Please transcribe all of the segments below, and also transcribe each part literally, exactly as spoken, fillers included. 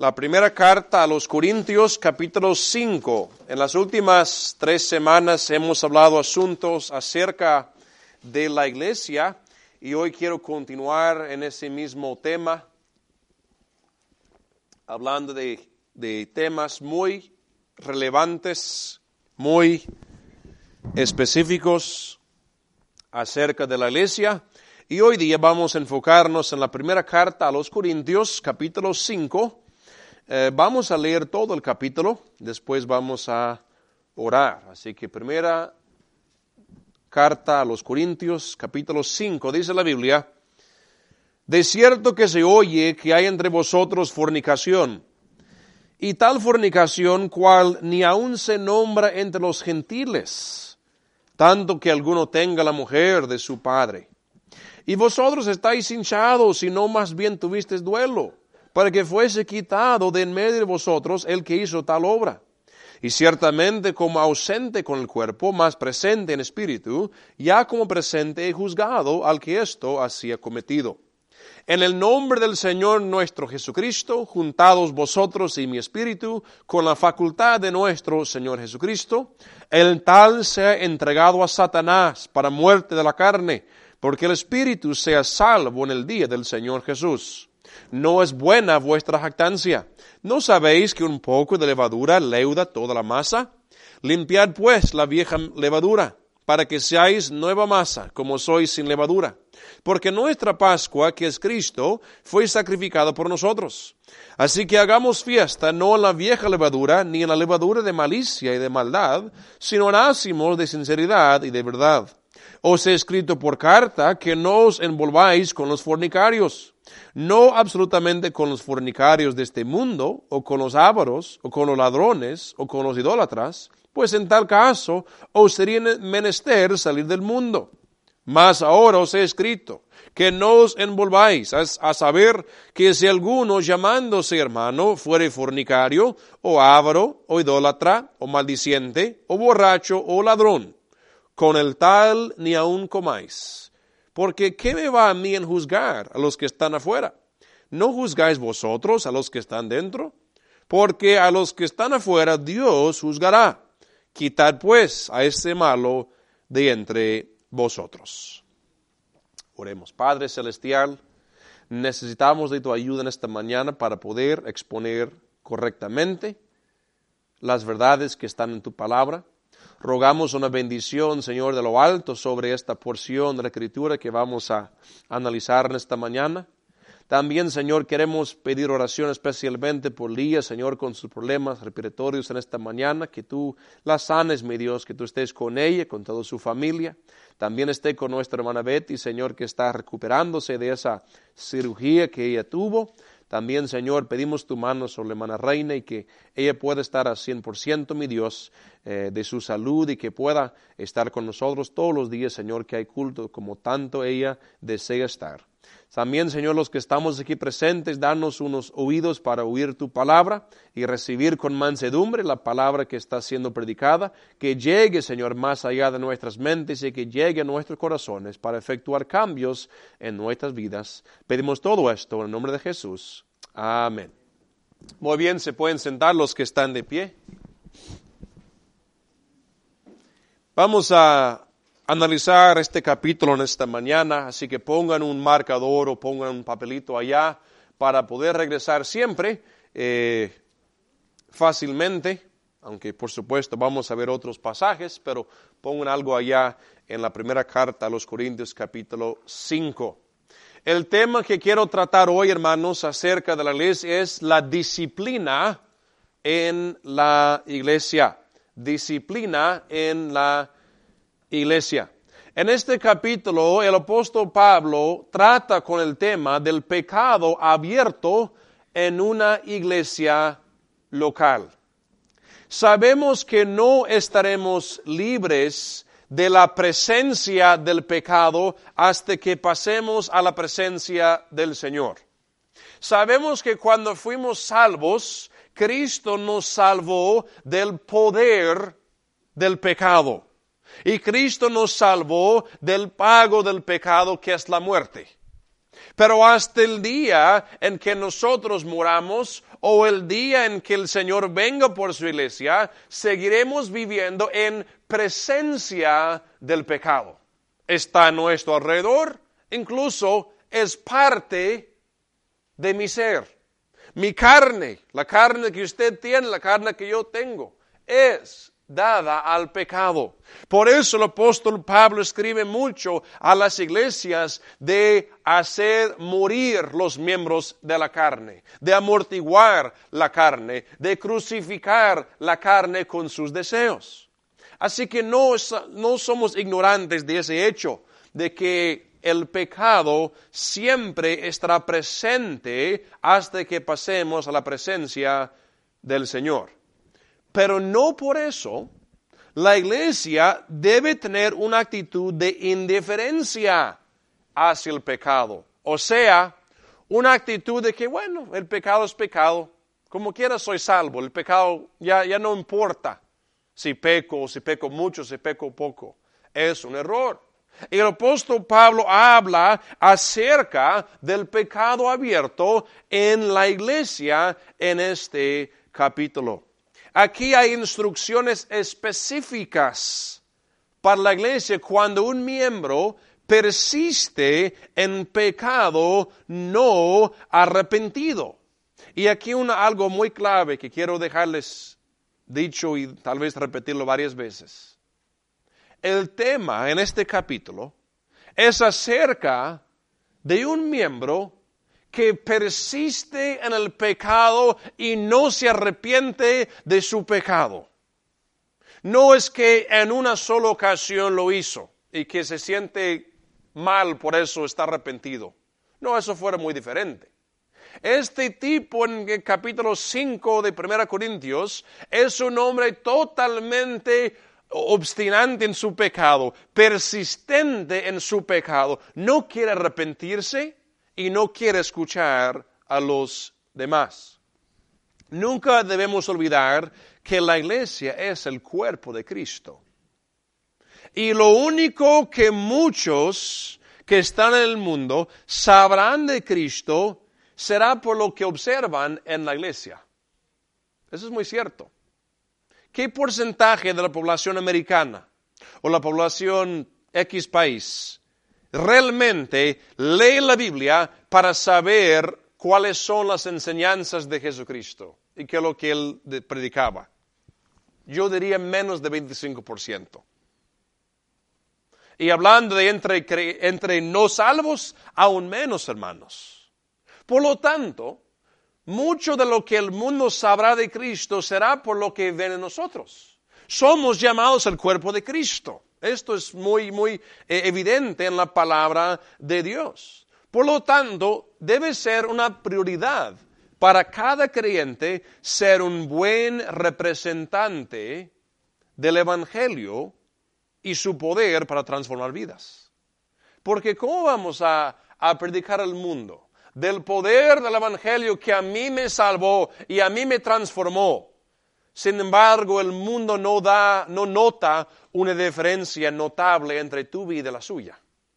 la primera carta a los Corintios, capítulo cinco. En las últimas tres semanas hemos hablado asuntos acerca de la iglesia y hoy quiero continuar en ese mismo tema, hablando de, de temas muy relevantes, muy específicos acerca de la iglesia. Y hoy día vamos a enfocarnos en la primera carta a los Corintios, capítulo cinco. Eh, vamos a leer todo el capítulo, después vamos a orar. Así que primera carta a los Corintios, capítulo cinco, dice la Biblia: de cierto que se oye que hay entre vosotros fornicación, y tal fornicación cual ni aun se nombra entre los gentiles, tanto que alguno tenga la mujer de su padre. Y vosotros estáis hinchados, y no más bien tuvisteis duelo, para que fuese quitado de en medio de vosotros el que hizo tal obra. Y ciertamente como ausente con el cuerpo, mas presente en espíritu, ya como presente he juzgado al que esto hacía cometido. En el nombre del Señor nuestro Jesucristo, juntados vosotros y mi espíritu, con la facultad de nuestro Señor Jesucristo, el tal sea entregado a Satanás para muerte de la carne, porque el espíritu sea salvo en el día del Señor Jesús. No es buena vuestra jactancia. ¿No sabéis que un poco de levadura leuda toda la masa? Limpiad pues la vieja levadura, para que seáis nueva masa, como sois sin levadura. Porque nuestra Pascua, que es Cristo, fue sacrificado por nosotros. Así que hagamos fiesta no en la vieja levadura, ni en la levadura de malicia y de maldad, sino en ácimos de sinceridad y de verdad. Os he escrito por carta que no os envolváis con los fornicarios, no absolutamente con los fornicarios de este mundo, o con los ávaros, o con los ladrones, o con los idólatras, pues en tal caso os sería menester salir del mundo. Mas ahora os he escrito que no os envolváis, a, a saber que si alguno llamándose hermano fuere fornicario, o ávaro, o idólatra, o maldiciente, o borracho, o ladrón, con el tal ni aun comáis. Porque ¿qué me va a mí en juzgar a los que están afuera? ¿No juzgáis vosotros a los que están dentro? Porque a los que están afuera Dios juzgará. Quitad pues a este malo de entre vosotros. Oremos. Padre celestial, necesitamos de tu ayuda en esta mañana para poder exponer correctamente las verdades que están en tu palabra. Rogamos una bendición, Señor, de lo alto sobre esta porción de la Escritura que vamos a analizar en esta mañana. También, Señor, queremos pedir oración especialmente por Lía, Señor, con sus problemas respiratorios en esta mañana, que tú la sanes, mi Dios, que tú estés con ella, con toda su familia. También esté con nuestra hermana Betty, Señor, que está recuperándose de esa cirugía que ella tuvo. También, Señor, pedimos tu mano sobre la hermana Reina y que ella pueda estar al cien por ciento, mi Dios, eh, de su salud y que pueda estar con nosotros todos los días, Señor, que hay culto como tanto ella desea estar. También, Señor, los que estamos aquí presentes, danos unos oídos para oír tu palabra y recibir con mansedumbre la palabra que está siendo predicada, que llegue, Señor, más allá de nuestras mentes y que llegue a nuestros corazones para efectuar cambios en nuestras vidas. Pedimos todo esto en el nombre de Jesús. Amén. Muy bien, se pueden sentar los que están de pie. Vamos a analizar este capítulo en esta mañana, así que pongan un marcador o pongan un papelito allá para poder regresar siempre eh, fácilmente, aunque por supuesto vamos a ver otros pasajes, pero pongan algo allá en la primera carta a los Corintios capítulo cinco. El tema que quiero tratar hoy, hermanos, acerca de la iglesia es la disciplina en la iglesia. Disciplina en la iglesia. En este capítulo, el apóstol Pablo trata con el tema del pecado abierto en una iglesia local. Sabemos que no estaremos libres de la presencia del pecado hasta que pasemos a la presencia del Señor. Sabemos que cuando fuimos salvos, Cristo nos salvó del poder del pecado. Y Cristo nos salvó del pago del pecado, que es la muerte. Pero hasta el día en que nosotros muramos o el día en que el Señor venga por su iglesia, seguiremos viviendo en presencia del pecado. Está a nuestro alrededor, incluso es parte de mi ser. Mi carne, la carne que usted tiene, la carne que yo tengo, es dada al pecado. Por eso el apóstol Pablo escribe mucho a las iglesias de hacer morir los miembros de la carne, de amortiguar la carne, de crucificar la carne con sus deseos. Así que no, no somos ignorantes de ese hecho, de que el pecado siempre estará presente hasta que pasemos a la presencia del Señor. Pero no por eso la iglesia debe tener una actitud de indiferencia hacia el pecado. O sea, una actitud de que, bueno, el pecado es pecado. Como quiera soy salvo. El pecado ya, ya no importa si peco, si peco mucho, si peco poco. Es un error. Y el apóstol Pablo habla acerca del pecado abierto en la iglesia en este capítulo. Aquí hay instrucciones específicas para la iglesia cuando un miembro persiste en pecado no arrepentido. Y aquí una, algo muy clave que quiero dejarles dicho y tal vez repetirlo varias veces. El tema en este capítulo es acerca de un miembro que persiste en el pecado y no se arrepiente de su pecado. No es que en una sola ocasión lo hizo y que se siente mal por eso está arrepentido. No, eso fuera muy diferente. Este tipo en el capítulo cinco de primera Corintios es un hombre totalmente obstinante en su pecado, persistente en su pecado, no quiere arrepentirse y no quiere escuchar a los demás. Nunca debemos olvidar que la iglesia es el cuerpo de Cristo. Y lo único que muchos que están en el mundo sabrán de Cristo será por lo que observan en la iglesia. Eso es muy cierto. ¿Qué porcentaje de la población americana o la población X país realmente lee la Biblia para saber cuáles son las enseñanzas de Jesucristo y qué es lo que él predicaba? Yo diría menos de veinticinco por ciento. Y hablando de entre, entre no salvos, aún menos, hermanos. Por lo tanto, mucho de lo que el mundo sabrá de Cristo será por lo que ven en nosotros. Somos llamados al cuerpo de Cristo. Esto es muy, muy eh, evidente en la palabra de Dios. Por lo tanto, debe ser una prioridad para cada creyente ser un buen representante del Evangelio y su poder para transformar vidas. Porque ¿cómo vamos a, a predicar al mundo del poder del Evangelio que a mí me salvó y a mí me transformó? Sin embargo, el mundo no da, no nota una diferencia notable entre tu vida y la suya.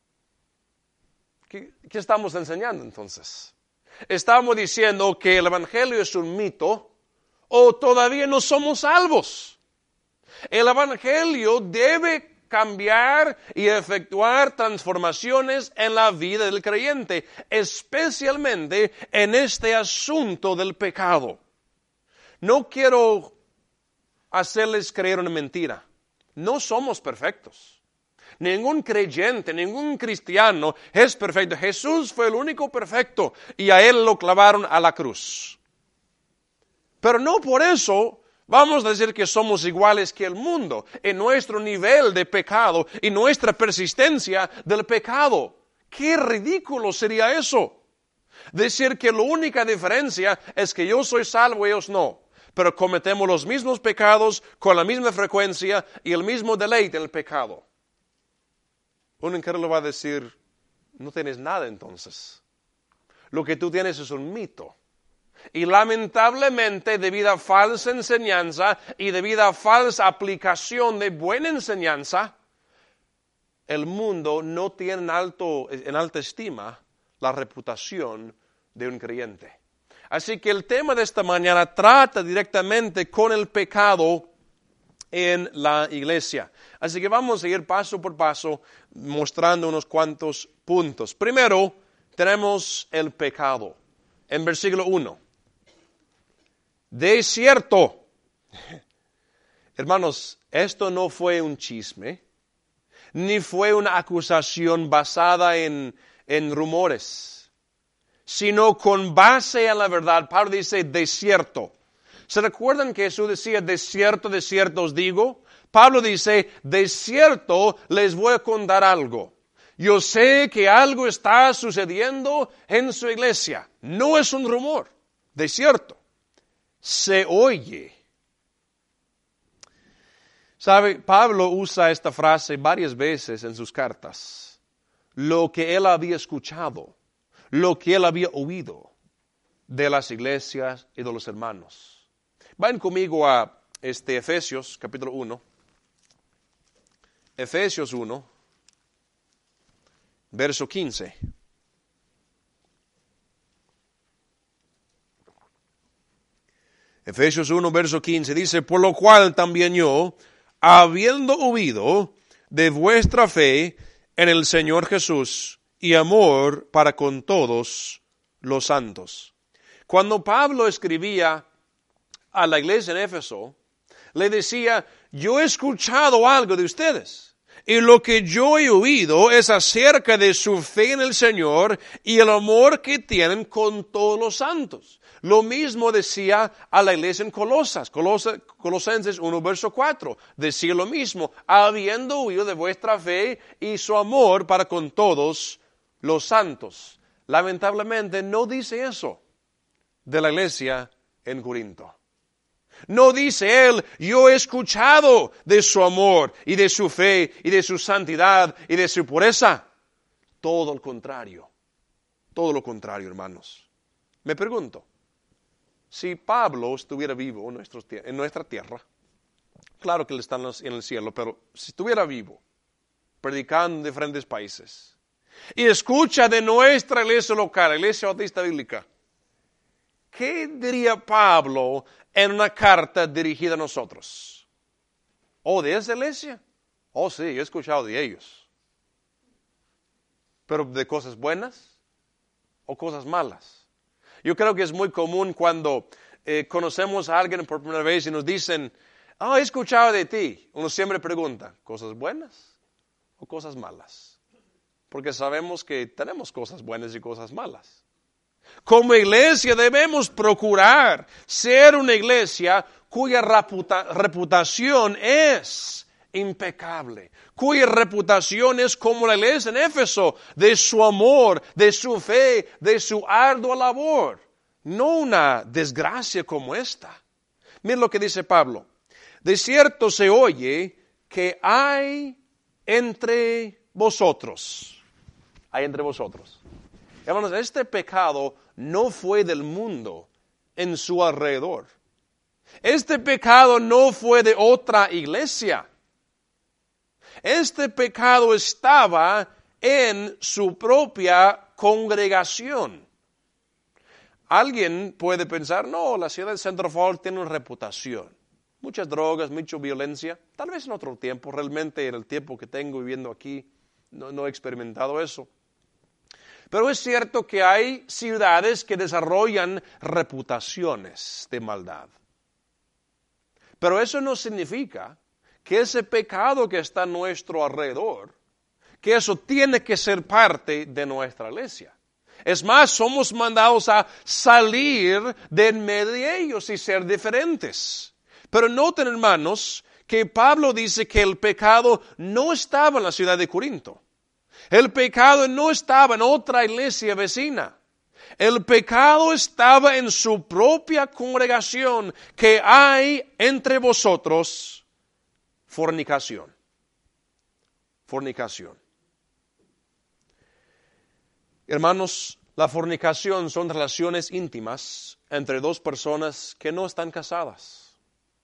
¿Qué, qué estamos enseñando entonces? ¿Estamos diciendo que el Evangelio es un mito o todavía no somos salvos? El Evangelio debe cambiar y efectuar transformaciones en la vida del creyente, especialmente en este asunto del pecado. No quiero hacerles creer una mentira. No somos perfectos. Ningún creyente, ningún cristiano es perfecto. Jesús fue el único perfecto y a él lo clavaron a la cruz. Pero no por eso vamos a decir que somos iguales que el mundo en nuestro nivel de pecado y nuestra persistencia del pecado. ¡Qué ridículo sería eso! Decir que la única diferencia es que yo soy salvo y ellos no. Pero cometemos los mismos pecados con la misma frecuencia y el mismo deleite en el pecado. Un incrédulo va a decir, no tienes nada entonces. Lo que tú tienes es un mito. Y lamentablemente, debido a falsa enseñanza y debido a falsa aplicación de buena enseñanza, el mundo no tiene en, alto, en alta estima la reputación de un creyente. Así que el tema de esta mañana trata directamente con el pecado en la iglesia. Así que vamos a ir paso por paso mostrando unos cuantos puntos. Primero, tenemos el pecado. En versículo uno. De cierto, hermanos, esto no fue un chisme, ni fue una acusación basada en, en rumores, sino con base en la verdad. Pablo dice, de cierto. ¿Se recuerdan que Jesús decía, de cierto, de cierto os digo? Pablo dice, de cierto les voy a contar algo. Yo sé que algo está sucediendo en su iglesia. No es un rumor, de cierto. Se oye. ¿Sabe? Pablo usa esta frase varias veces en sus cartas. Lo que él había escuchado, lo que él había oído de las iglesias y de los hermanos. Vayan conmigo a este Efesios capítulo uno. Efesios uno, verso quince. Efesios uno, verso quince, dice, por lo cual también yo, habiendo oído de vuestra fe en el Señor Jesús y amor para con todos los santos. Cuando Pablo escribía a la iglesia en Éfeso, le decía, yo he escuchado algo de ustedes, y lo que yo he oído es acerca de su fe en el Señor y el amor que tienen con todos los santos. Lo mismo decía a la iglesia en Colosas, Colosa, Colosenses uno, verso cuatro. Decía lo mismo, habiendo oído de vuestra fe y su amor para con todos los santos. Lamentablemente no dice eso de la iglesia en Corinto. No dice él, yo he escuchado de su amor y de su fe y de su santidad y de su pureza. Todo lo contrario, todo lo contrario, hermanos. Me pregunto, si Pablo estuviera vivo en, nuestros, en nuestra tierra, claro que él está en el cielo, pero si estuviera vivo, predicando en diferentes países, y escucha de nuestra iglesia local, la iglesia bautista bíblica, ¿qué diría Pablo en una carta dirigida a nosotros? ¿Oh, de esa iglesia? Oh, sí, he escuchado de ellos. ¿Pero de cosas buenas o cosas malas? Yo creo que es muy común cuando eh, conocemos a alguien por primera vez y nos dicen, oh, he escuchado de ti. Uno siempre pregunta, ¿cosas buenas o cosas malas? Porque sabemos que tenemos cosas buenas y cosas malas. Como iglesia debemos procurar ser una iglesia cuya reputa- reputación es impecable, cuya reputación es como la iglesia en Éfeso, de su amor, de su fe, de su ardua labor, no una desgracia como esta. Miren lo que dice Pablo, de cierto se oye que hay entre vosotros, hay entre vosotros. Hermanos, este pecado no fue del mundo en su alrededor. Este pecado no fue de otra iglesia. Este pecado estaba en su propia congregación. Alguien puede pensar, no, la ciudad de Central Falls tiene una reputación. Muchas drogas, mucha violencia. Tal vez en otro tiempo, realmente en el tiempo que tengo viviendo aquí, no, no he experimentado eso. Pero es cierto que hay ciudades que desarrollan reputaciones de maldad. Pero eso no significa que ese pecado que está a nuestro alrededor, que eso tiene que ser parte de nuestra iglesia. Es más, somos mandados a salir de en medio de ellos y ser diferentes. Pero noten, hermanos, que Pablo dice que el pecado no estaba en la ciudad de Corinto. El pecado no estaba en otra iglesia vecina. El pecado estaba en su propia congregación, que hay entre vosotros fornicación. Fornicación. Hermanos, la fornicación son relaciones íntimas entre dos personas que no están casadas.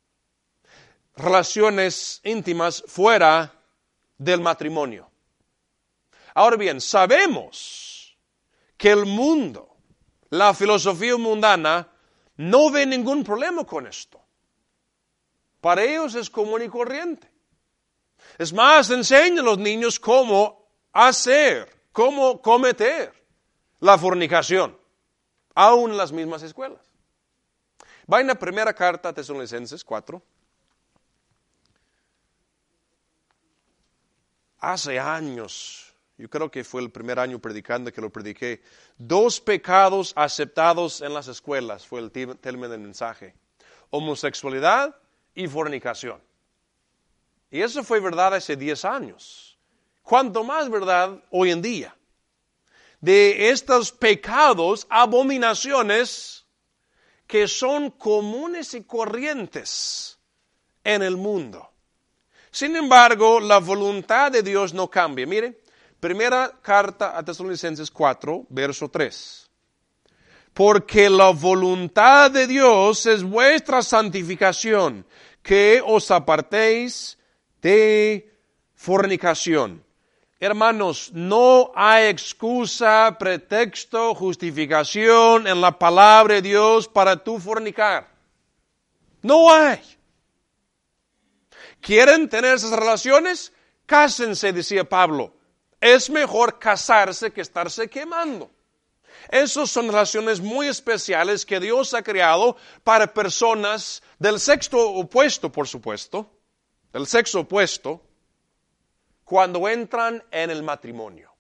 Relaciones íntimas fuera del matrimonio. Ahora bien, sabemos que el mundo, la filosofía mundana, no ve ningún problema con esto. Para ellos es común y corriente. Es más, enseñan a los niños cómo hacer, cómo cometer la fornicación, aún en las mismas escuelas. Va en la primera carta a Tesalonicenses cuatro. Hace años, yo creo que fue el primer año predicando que lo prediqué, dos pecados aceptados en las escuelas fue el tema del mensaje: homosexualidad y fornicación. Y eso fue verdad hace diez años. Cuanto más verdad hoy en día. De estos pecados, abominaciones que son comunes y corrientes en el mundo. Sin embargo, la voluntad de Dios no cambia. Mire, primera carta a Tesalonicenses cuatro, verso tres. Porque la voluntad de Dios es vuestra santificación, que os apartéis de fornicación. Hermanos, no hay excusa, pretexto, justificación en la palabra de Dios para tú fornicar. No hay. ¿Quieren tener esas relaciones? Cásense, decía Pablo. Es mejor casarse que estarse quemando. Esas son relaciones muy especiales que Dios ha creado para personas del sexo opuesto, por supuesto. Del sexo opuesto. Cuando entran en el matrimonio.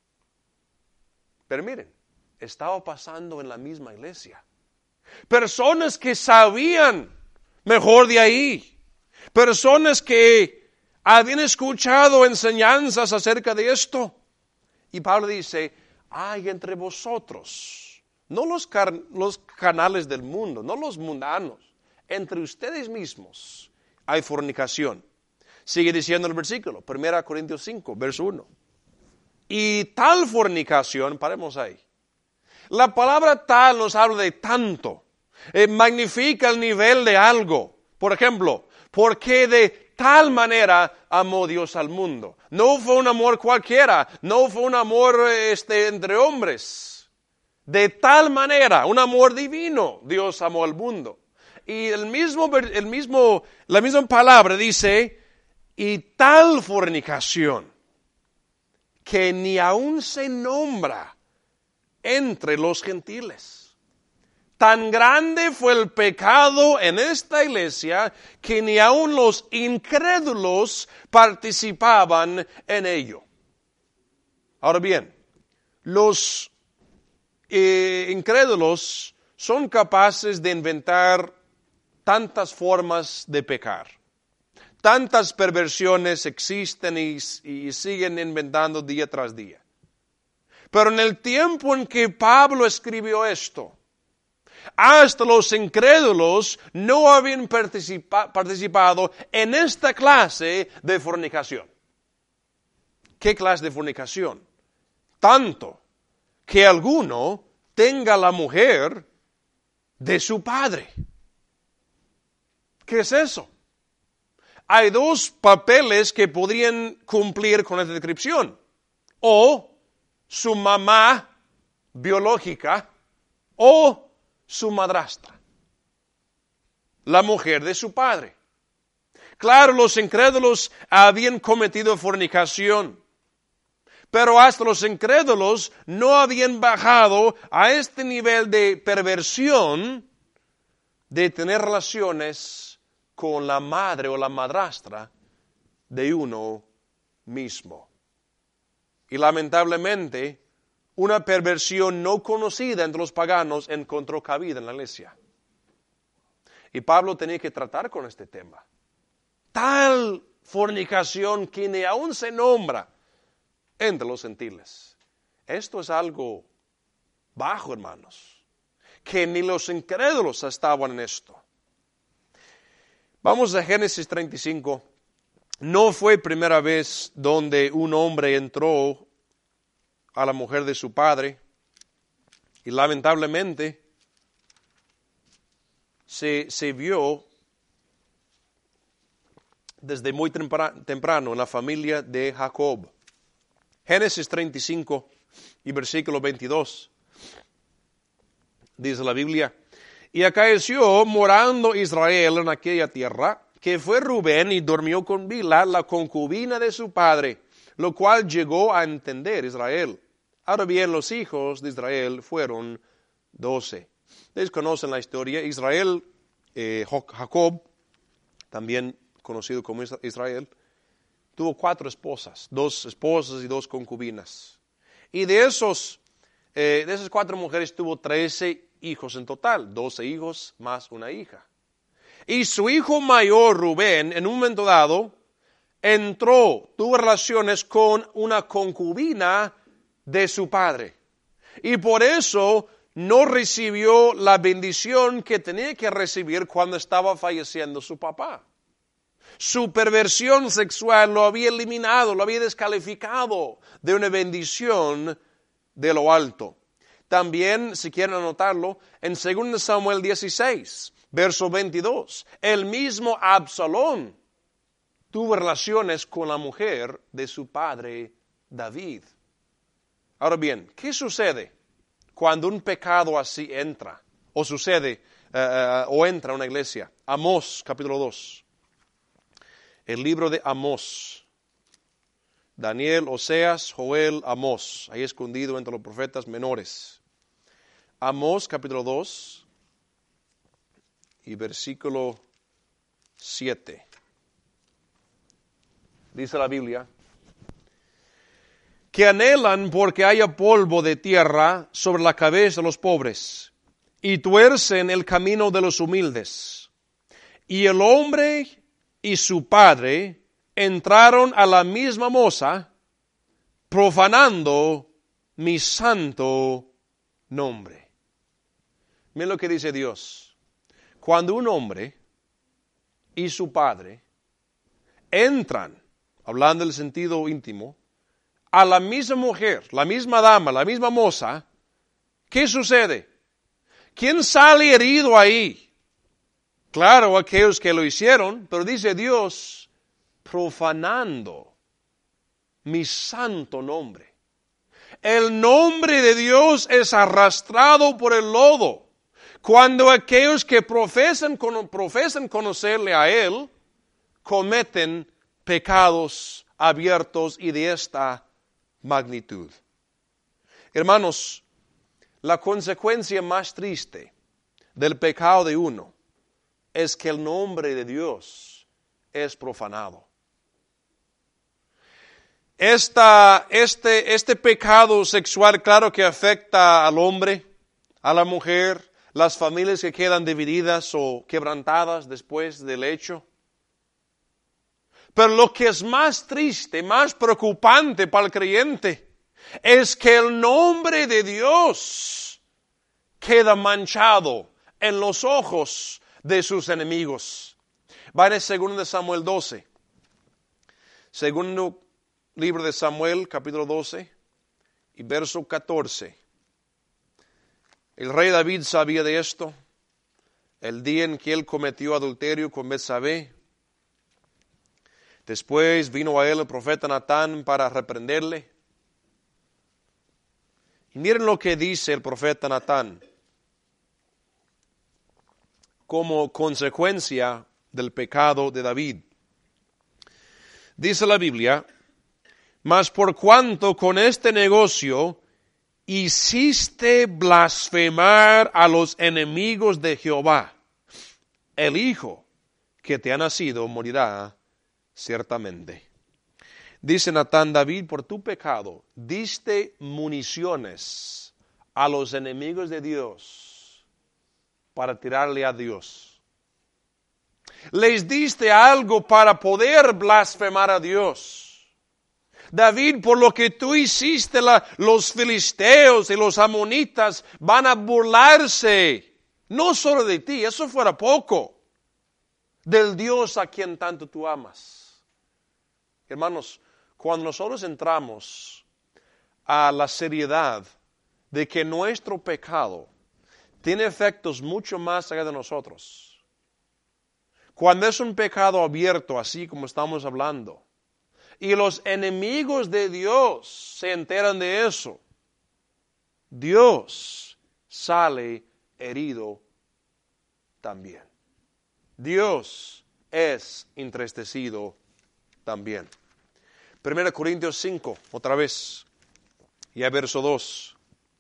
Pero miren, estaba pasando en la misma iglesia. Personas que sabían mejor de ahí. Personas que habían escuchado enseñanzas acerca de esto. Y Pablo dice, hay entre vosotros, no los, car- los canales del mundo, no los mundanos, entre ustedes mismos hay fornicación. Sigue diciendo el versículo, primera Corintios cinco, verso uno. Y tal fornicación, paremos ahí. La palabra tal nos habla de tanto. Eh, magnifica el nivel de algo. Por ejemplo, porque de tal manera amó Dios al mundo. No fue un amor cualquiera, no fue un amor este, entre hombres. De tal manera, un amor divino, Dios amó al mundo. Y el mismo, el mismo, la misma palabra dice, y tal fornicación, que ni aún se nombra entre los gentiles. Tan grande fue el pecado en esta iglesia que ni aun los incrédulos participaban en ello. Ahora bien, los eh, incrédulos son capaces de inventar tantas formas de pecar. Tantas perversiones existen y, y siguen inventando día tras día. Pero en el tiempo en que Pablo escribió esto, hasta los incrédulos no habían participa- participado en esta clase de fornicación. ¿Qué clase de fornicación? Tanto que alguno tenga la mujer de su padre. ¿Qué es eso? Hay dos papeles que podrían cumplir con esta descripción. O su mamá biológica o su madrastra, la mujer de su padre. Claro, los incrédulos habían cometido fornicación, pero hasta los incrédulos no habían bajado a este nivel de perversión de tener relaciones con la madre o la madrastra de uno mismo. Y lamentablemente, una perversión no conocida entre los paganos encontró cabida en la iglesia. Y Pablo tenía que tratar con este tema. Tal fornicación que ni aún se nombra entre los gentiles. Esto es algo bajo, hermanos, que ni los incrédulos estaban en esto. Vamos a Génesis treinta y cinco. No fue primera vez donde un hombre entró a la mujer de su padre y lamentablemente se, se vio desde muy temprano en la familia de Jacob. Génesis treinta y cinco y versículo veintidós. dice la Biblia. Y acaeció morando Israel en aquella tierra, que fue Rubén y durmió con Bilha, la concubina de su padre, lo cual llegó a entender Israel. Ahora bien, los hijos de Israel fueron doce. Ustedes conocen la historia. Israel, eh, Jacob, también conocido como Israel, tuvo cuatro esposas, dos esposas y dos concubinas. Y de esos, eh, de esas cuatro mujeres tuvo trece hijos en total, doce hijos más una hija. Y su hijo mayor, Rubén, en un momento dado, entró, tuvo relaciones con una concubina de su padre. Y por eso no recibió la bendición que tenía que recibir cuando estaba falleciendo su papá. Su perversión sexual lo había eliminado, lo había descalificado de una bendición de lo alto. También, si quieren anotarlo, en segundo Samuel dieciséis, verso veintidós, el mismo Absalón tuvo relaciones con la mujer de su padre David. Ahora bien, ¿qué sucede cuando un pecado así entra o sucede uh, o entra a una iglesia? Amós, capítulo dos. El libro de Amós. Daniel, Oseas, Joel, Amós. Ahí escondido entre los profetas menores. Amós, capítulo dos y versículo siete. Dice la Biblia, que anhelan porque haya polvo de tierra sobre la cabeza de los pobres, y tuercen el camino de los humildes. Y el hombre y su padre entraron a la misma moza, profanando mi santo nombre. Miren lo que dice Dios. Cuando un hombre y su padre entran, hablando del sentido íntimo, a la misma mujer, la misma dama, la misma moza, ¿qué sucede? ¿Quién sale herido ahí? Claro, aquellos que lo hicieron, pero dice Dios, profanando mi santo nombre. El nombre de Dios es arrastrado por el lodo. Cuando aquellos que profesan, profesan conocerle a Él, cometen pecados abiertos y de esta magnitud. Hermanos, la consecuencia más triste del pecado de uno es que el nombre de Dios es profanado. Esta, este, este pecado sexual, claro que afecta al hombre, a la mujer, las familias que quedan divididas o quebrantadas después del hecho. Pero lo que es más triste, más preocupante para el creyente, es que el nombre de Dios queda manchado en los ojos de sus enemigos. Vayan a segundo de Samuel doce. Segundo libro de Samuel, capítulo doce, y verso catorce. El rey David sabía de esto, el día en que él cometió adulterio con Betsabé. Después vino a él el profeta Natán para reprenderle. Y miren lo que dice el profeta Natán como consecuencia del pecado de David. Dice la Biblia, mas por cuanto con este negocio hiciste blasfemar a los enemigos de Jehová, el hijo que te ha nacido morirá ciertamente. Dice Natán, David, por tu pecado diste municiones a los enemigos de Dios para tirarle a Dios. Les diste algo para poder blasfemar a Dios. David, por lo que tú hiciste, la, los filisteos y los amonitas van a burlarse, no solo de ti, eso fuera poco, del Dios a quien tanto tú amas. Hermanos, cuando nosotros entramos a la seriedad de que nuestro pecado tiene efectos mucho más allá de nosotros, cuando es un pecado abierto, así como estamos hablando, y los enemigos de Dios se enteran de eso, Dios sale herido también. Dios es entristecido también. Primera Corintios cinco, otra vez, y a verso dos.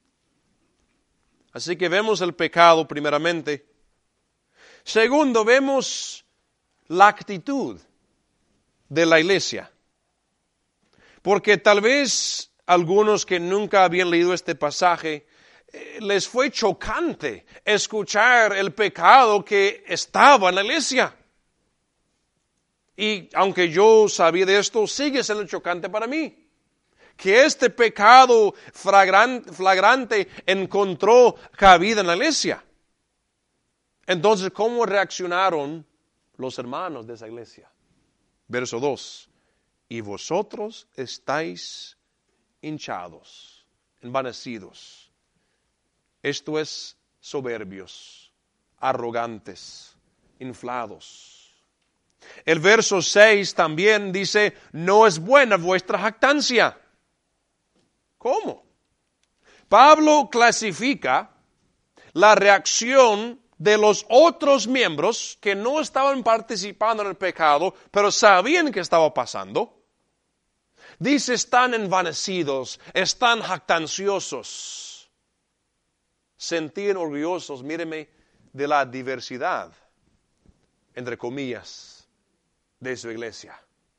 Así que vemos el pecado primeramente. Segundo, vemos la actitud de la iglesia. Porque tal vez algunos que nunca habían leído este pasaje, eh, les fue chocante escuchar el pecado que estaba en la iglesia. Y aunque yo sabía de esto, sigue siendo chocante para mí. Que este pecado flagrante, flagrante encontró cabida en la iglesia. Entonces, ¿cómo reaccionaron los hermanos de esa iglesia? Verso dos. Y vosotros estáis hinchados, envanecidos. Esto es soberbios, arrogantes, inflados. El verso seis también dice, no es buena vuestra jactancia. ¿Cómo? Pablo clasifica la reacción de los otros miembros que no estaban participando en el pecado, pero sabían que estaba pasando. Dice, están envanecidos, están jactanciosos, sentían orgullosos, míreme, de la diversidad, entre comillas, de su iglesia.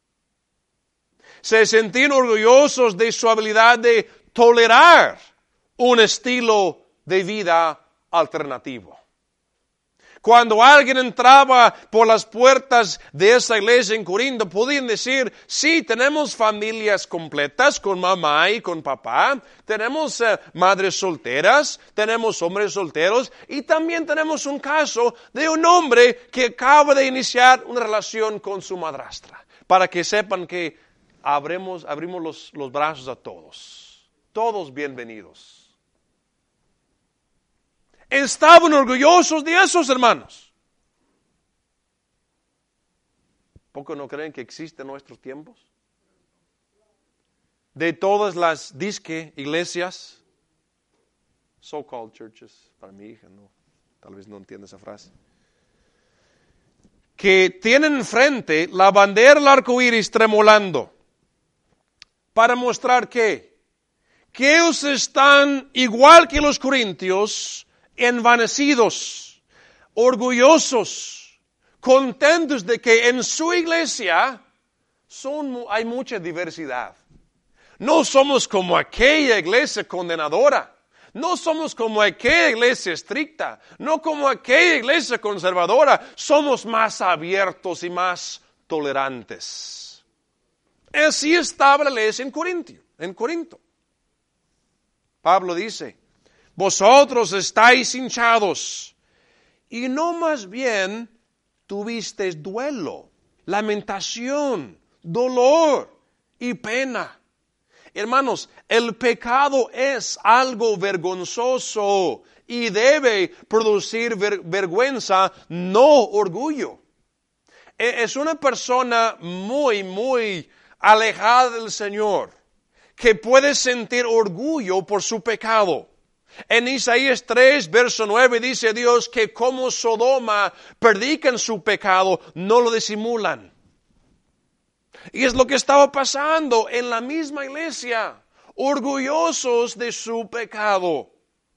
Se sentían orgullosos de su habilidad de tolerar un estilo de vida alternativo. Cuando alguien entraba por las puertas de esa iglesia en Corinto, podían decir, sí, tenemos familias completas con mamá y con papá, tenemos eh, madres solteras, tenemos hombres solteros y también tenemos un caso de un hombre que acaba de iniciar una relación con su madrastra, para que sepan que abrimos, abrimos los, los brazos a todos, todos bienvenidos. Estaban orgullosos de esos hermanos. ¿Poco no creen que existen nuestros tiempos? De todas las disque iglesias, so-called churches, para mi hija, no, tal vez no entiende esa frase, que tienen enfrente la bandera del arco iris tremolando, para mostrar que, que ellos están igual que los corintios, envanecidos, orgullosos, contentos de que en su iglesia son, hay mucha diversidad. No somos como aquella iglesia condenadora, no somos como aquella iglesia estricta, no como aquella iglesia conservadora, somos más abiertos y más tolerantes. Así estaba la iglesia en Corinto, en Corinto. Pablo dice, vosotros estáis hinchados, y no más bien tuvisteis duelo, lamentación, dolor y pena. Hermanos, el pecado es algo vergonzoso y debe producir ver- vergüenza, no orgullo. Es una persona muy, muy alejada del Señor que puede sentir orgullo por su pecado. En Isaías tres, verso nueve, dice Dios que como Sodoma predican su pecado, no lo disimulan. Y es lo que estaba pasando en la misma iglesia, orgullosos de su pecado.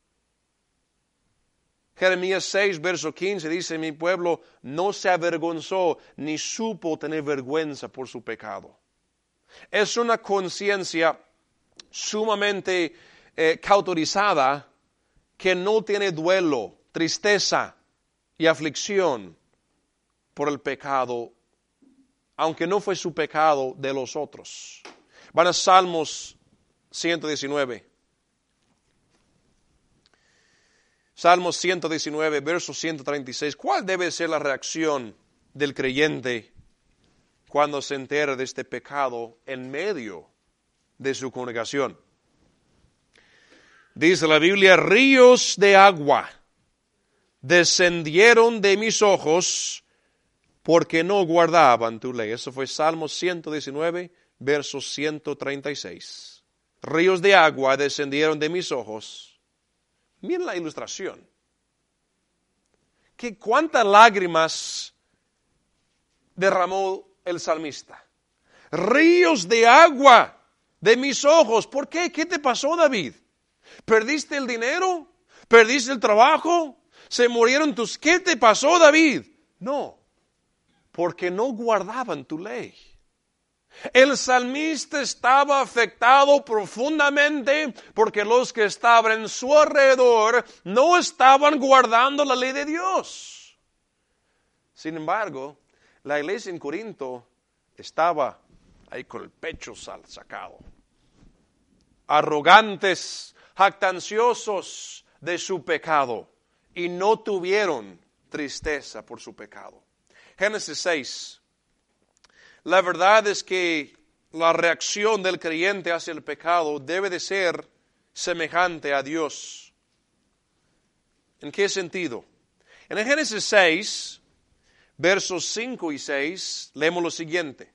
Jeremías seis, verso quince, dice, mi pueblo no se avergonzó ni supo tener vergüenza por su pecado. Es una conciencia sumamente eh, cauterizada que no tiene duelo, tristeza y aflicción por el pecado, aunque no fue su pecado de los otros. Van a Salmos ciento diecinueve. Salmos ciento diecinueve, verso ciento treinta y seis. ¿Cuál debe ser la reacción del creyente cuando se entera de este pecado en medio de su congregación? Dice la Biblia, ríos de agua descendieron de mis ojos porque no guardaban tu ley. Eso fue Salmos ciento diecinueve, verso ciento treinta y seis. Ríos de agua descendieron de mis ojos. Miren la ilustración. ¿Qué, ¿Cuántas lágrimas derramó el salmista? Ríos de agua de mis ojos. ¿Por qué? ¿Qué te pasó, David? ¿Perdiste el dinero? ¿Perdiste el trabajo? ¿Se murieron tus? ¿Qué te pasó, David? No, porque no guardaban tu ley. El salmista estaba afectado profundamente porque los que estaban en su alrededor no estaban guardando la ley de Dios. Sin embargo, la iglesia en Corinto estaba ahí con el pecho sacado, arrogantes, jactanciosos de su pecado, y no tuvieron tristeza por su pecado. Génesis seis. La verdad es que la reacción del creyente hacia el pecado debe de ser semejante a Dios. ¿En qué sentido? En el Génesis seis, versos cinco y seis, leemos lo siguiente.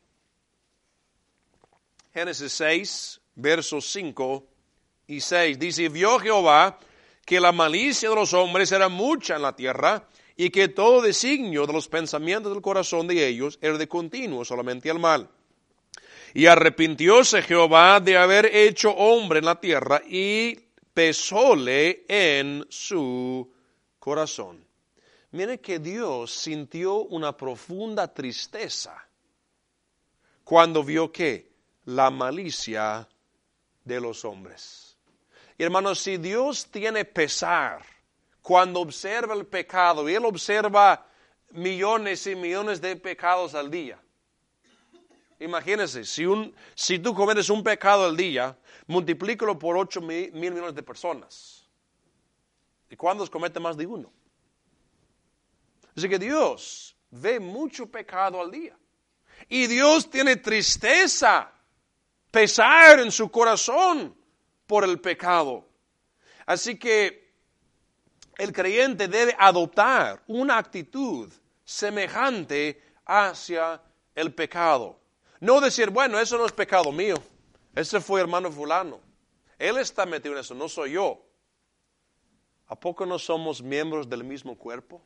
Génesis seis, versos cinco y seis. Dice, vio Jehová que la malicia de los hombres era mucha en la tierra, y que todo designio de los pensamientos del corazón de ellos era de continuo solamente al mal. Y arrepintióse Jehová de haber hecho hombre en la tierra, y pesóle en su corazón. Mire que Dios sintió una profunda tristeza cuando vio que la malicia de los hombres. Y hermanos, si Dios tiene pesar cuando observa el pecado, y Él observa millones y millones de pecados al día. Imagínense, si, un, si tú cometes un pecado al día, multiplícalo por ocho mil, mil millones de personas. ¿Y cuántos cometen más de uno? Así que Dios ve mucho pecado al día. Y Dios tiene tristeza, pesar en su corazón por el pecado. Así que el creyente debe adoptar una actitud semejante hacia el pecado. No decir, bueno, eso no es pecado mío. Ese fue hermano fulano. Él está metido en eso, no soy yo. ¿A poco no somos miembros del mismo cuerpo?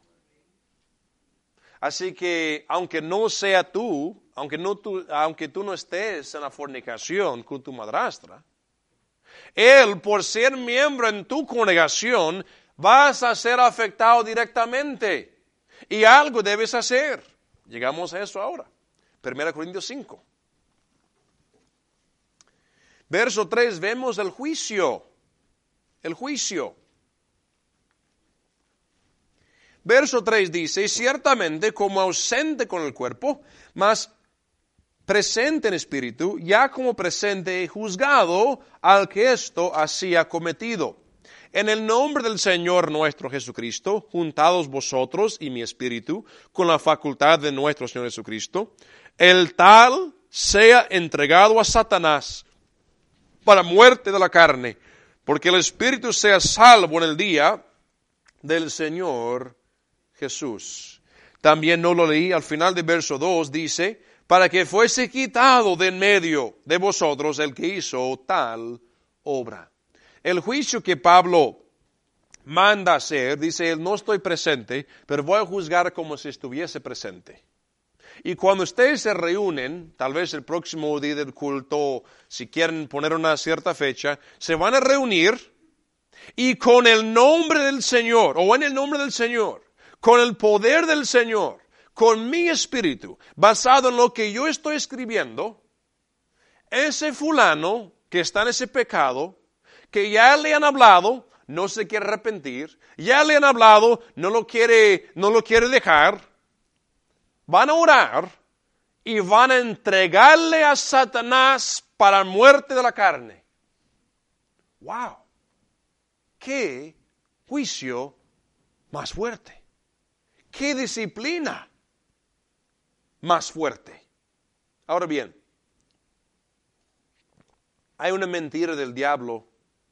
Así que, aunque no sea tú, aunque, no tú, aunque tú no estés en la fornicación con tu madrastra, él, por ser miembro en tu congregación, vas a ser afectado directamente. Y algo debes hacer. Llegamos a eso ahora. Primera Corintios cinco. Verso tres, vemos el juicio. El juicio. Verso tres dice, ciertamente como ausente con el cuerpo, mas presente en espíritu, ya como presente juzgado al que esto hacía cometido. En el nombre del Señor nuestro Jesucristo, juntados vosotros y mi espíritu, con la facultad de nuestro Señor Jesucristo, el tal sea entregado a Satanás para muerte de la carne, porque el espíritu sea salvo en el día del Señor Jesús. También no lo leí, al final del verso dos dice, para que fuese quitado de en medio de vosotros el que hizo tal obra. El juicio que Pablo manda hacer, dice él, no estoy presente, pero voy a juzgar como si estuviese presente. Y cuando ustedes se reúnen, tal vez el próximo día del culto, si quieren poner una cierta fecha, se van a reunir y con el nombre del Señor, o en el nombre del Señor, con el poder del Señor, con mi espíritu, basado en lo que yo estoy escribiendo, ese fulano que está en ese pecado, que ya le han hablado, no se quiere arrepentir, ya le han hablado, no lo quiere, no lo quiere dejar, van a orar y van a entregarle a Satanás para muerte de la carne. ¡Wow! ¡Qué juicio más fuerte! ¡Qué disciplina más fuerte! Ahora bien, hay una mentira del diablo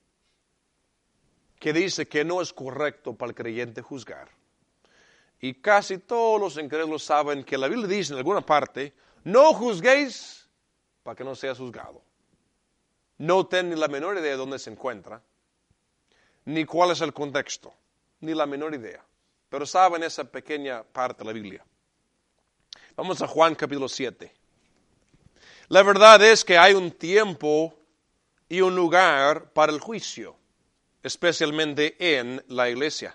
que dice que no es correcto para el creyente juzgar. Y casi todos los incrédulos saben que la Biblia dice en alguna parte, no juzguéis para que no seas juzgado. No tienen ni la menor idea de dónde se encuentra, ni cuál es el contexto, ni la menor idea. pero saben esa pequeña parte de la Biblia. Vamos a Juan capítulo siete. La verdad es que hay un tiempo y un lugar para el juicio, especialmente en la iglesia.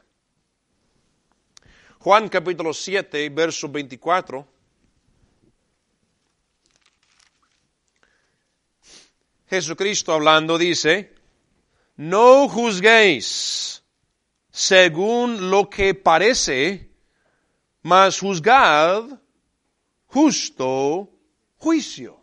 Juan capítulo siete, verso veinticuatro. Jesucristo hablando dice, no juzguéis según lo que parece, mas juzgad justo juicio.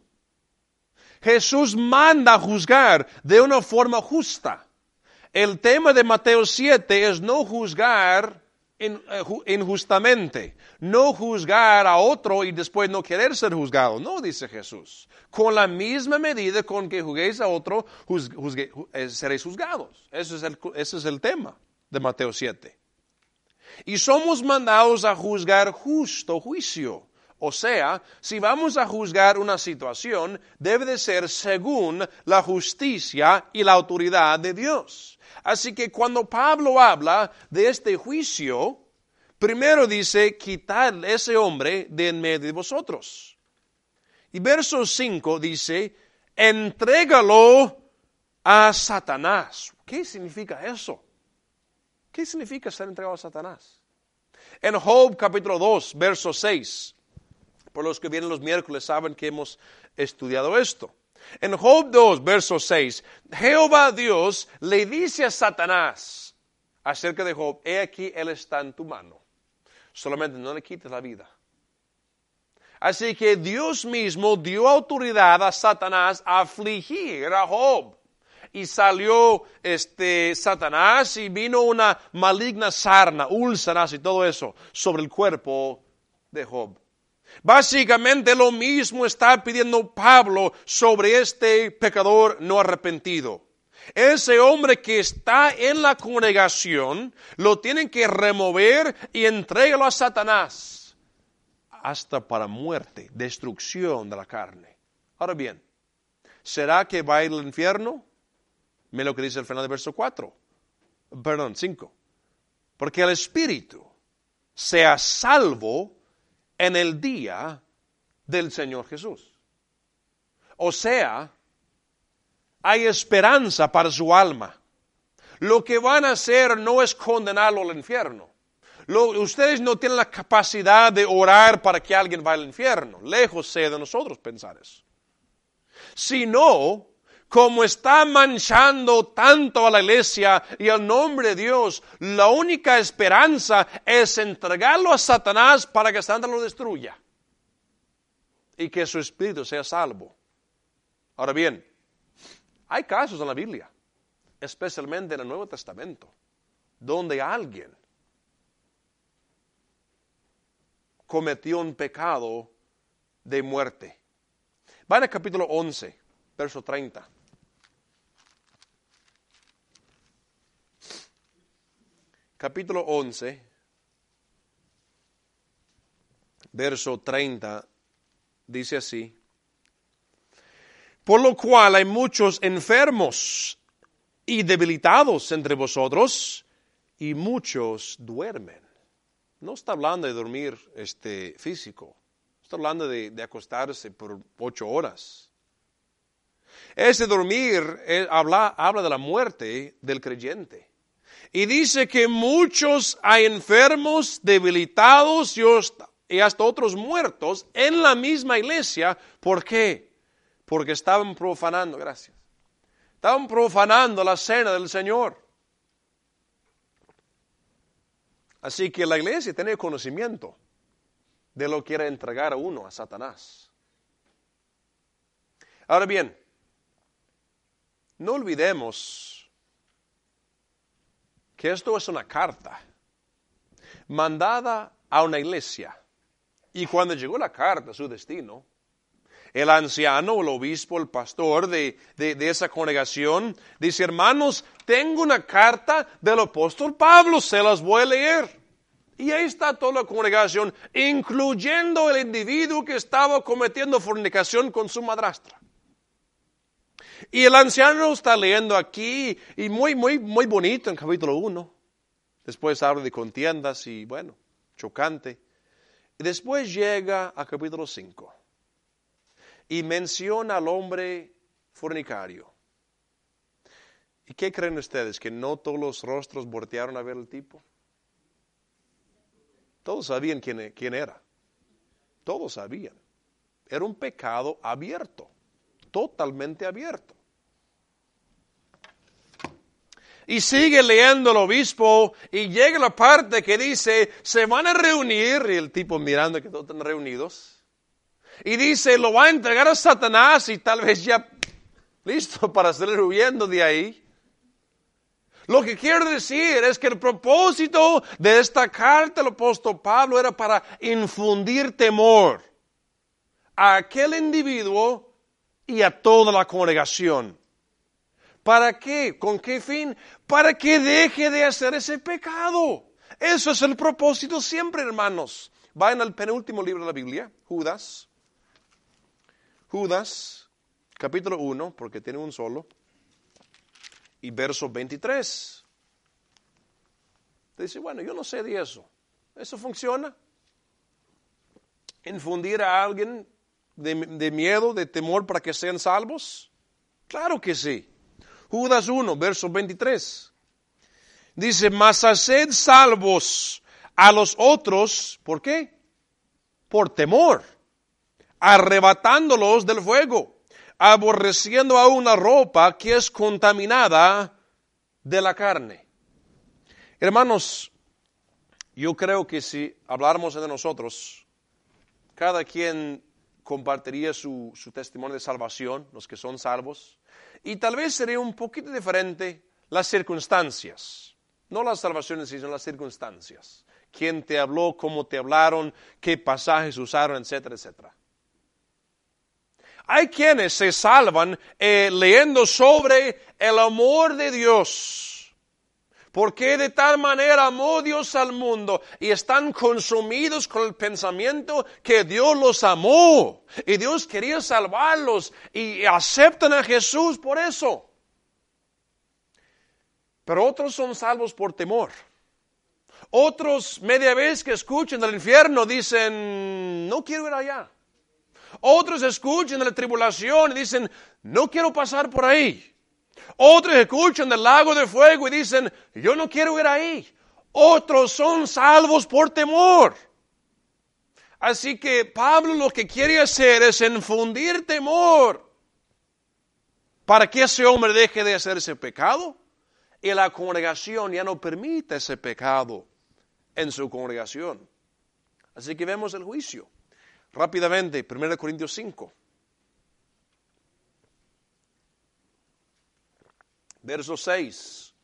Jesús manda juzgar de una forma justa. El tema de Mateo siete es no juzgar injustamente, no juzgar a otro y después no querer ser juzgado. No, dice Jesús. Con la misma medida con que juzguéis a otro, juzgue, juzgue, seréis juzgados. Ese es, el, ese es el tema de Mateo siete. Y somos mandados a juzgar justo juicio. O sea, si vamos a juzgar una situación, debe de ser según la justicia y la autoridad de Dios. Así que cuando Pablo habla de este juicio, primero dice, quitad ese hombre de en medio de vosotros. Y verso cinco dice, entrégalo a Satanás. ¿Qué significa eso? ¿Qué significa ser entregado a Satanás? En Job capítulo dos, verso seis, por los que vienen los miércoles saben que hemos estudiado esto. En Job dos, verso seis, Jehová Dios le dice a Satanás acerca de Job, he aquí él está en tu mano, solamente no le quites la vida. Así que Dios mismo dio autoridad a Satanás a afligir a Job. Y salió este Satanás y vino una maligna sarna, úlceras y todo eso sobre el cuerpo de Job. Básicamente lo mismo está pidiendo Pablo sobre este pecador no arrepentido. Ese hombre que está en la congregación lo tienen que remover y entregarlo a Satanás hasta para muerte, destrucción de la carne. Ahora bien, ¿será que va a ir al infierno? Mira lo que dice el final del verso cuatro. Perdón, cinco. Porque el espíritu sea salvo en el día del Señor Jesús. O sea, hay esperanza para su alma. Lo que van a hacer no es condenarlo al infierno. Lo, ustedes no tienen la capacidad de orar para que alguien vaya al infierno. Lejos sea de nosotros pensar eso. Sino, como está manchando tanto a la iglesia y al nombre de Dios, la única esperanza es entregarlo a Satanás para que Satanás lo destruya y que su espíritu sea salvo. Ahora bien, hay casos en la Biblia, especialmente en el Nuevo Testamento, donde alguien cometió un pecado de muerte. Van al capítulo once, verso treinta. Capítulo once, verso treinta, dice así. Por lo cual hay muchos enfermos y debilitados entre vosotros, y muchos duermen. No está hablando de dormir este, físico, está hablando de, de acostarse por ocho horas. Ese dormir es, habla, habla de la muerte del creyente. Y dice que muchos hay enfermos, debilitados y hasta otros muertos en la misma iglesia. ¿Por qué? Porque estaban profanando, gracias. Estaban profanando la cena del Señor. Así que la iglesia tiene conocimiento de lo que quiere entregar a uno, a Satanás. Ahora bien, no olvidemos que esto es una carta mandada a una iglesia. Y cuando llegó la carta a su destino, el anciano, el obispo, el pastor de, de, de esa congregación dice, hermanos, tengo una carta del apóstol Pablo, se las voy a leer. Y ahí está toda la congregación, incluyendo el individuo que estaba cometiendo fornicación con su madrastra. Y el anciano está leyendo aquí, y muy, muy, muy bonito en capítulo uno. Después habla de contiendas y, bueno, chocante. Y después llega a capítulo cinco y menciona al hombre fornicario. ¿Y qué creen ustedes? ¿Que no todos los rostros voltearon a ver al tipo? Todos sabían quién, quién era. Todos sabían. Era un pecado abierto, totalmente abierto. Y sigue leyendo el obispo y llega la parte que dice, se van a reunir, y el tipo mirando que todos están reunidos, y dice, lo va a entregar a Satanás y tal vez ya listo para salir huyendo de ahí. Lo que quiero decir es que el propósito de esta carta del apóstol Pablo era para infundir temor a aquel individuo y a toda la congregación. ¿Para qué? ¿Con qué fin? Para que deje de hacer ese pecado. Eso es el propósito siempre, hermanos. Vayan al penúltimo libro de la Biblia, Judas. Judas, capítulo uno, porque tiene un solo. Y verso veintitrés. Dice, bueno, yo no sé de eso. ¿Eso funciona? ¿Infundir a alguien de, de miedo, de temor para que sean salvos? Claro que sí. Judas uno, verso veintitrés. Dice, mas haced salvos a los otros, ¿por qué? Por temor, arrebatándolos del fuego, aborreciendo a una ropa que es contaminada de la carne. Hermanos, yo creo que si habláramos de nosotros, cada quien compartiría su, su testimonio de salvación, los que son salvos, y tal vez sería un poquito diferente las circunstancias, no las salvaciones, sino las circunstancias. Quién te habló, cómo te hablaron, qué pasajes usaron, etcétera, etcétera. Hay quienes se salvan eh, leyendo sobre el amor de Dios. Porque de tal manera amó Dios al mundo y están consumidos con el pensamiento que Dios los amó y Dios quería salvarlos y aceptan a Jesús por eso. Pero otros son salvos por temor. Otros, media vez que escuchan del infierno, dicen, no quiero ir allá. Otros escuchan de la tribulación y dicen, no quiero pasar por ahí. Otros escuchan del lago de fuego y dicen, yo no quiero ir ahí. Otros son salvos por temor. Así que Pablo lo que quiere hacer es infundir temor para que ese hombre deje de hacer ese pecado y la congregación ya no permita ese pecado en su congregación. Así que vemos el juicio. Rápidamente, primera Corintios cinco. Verso seis.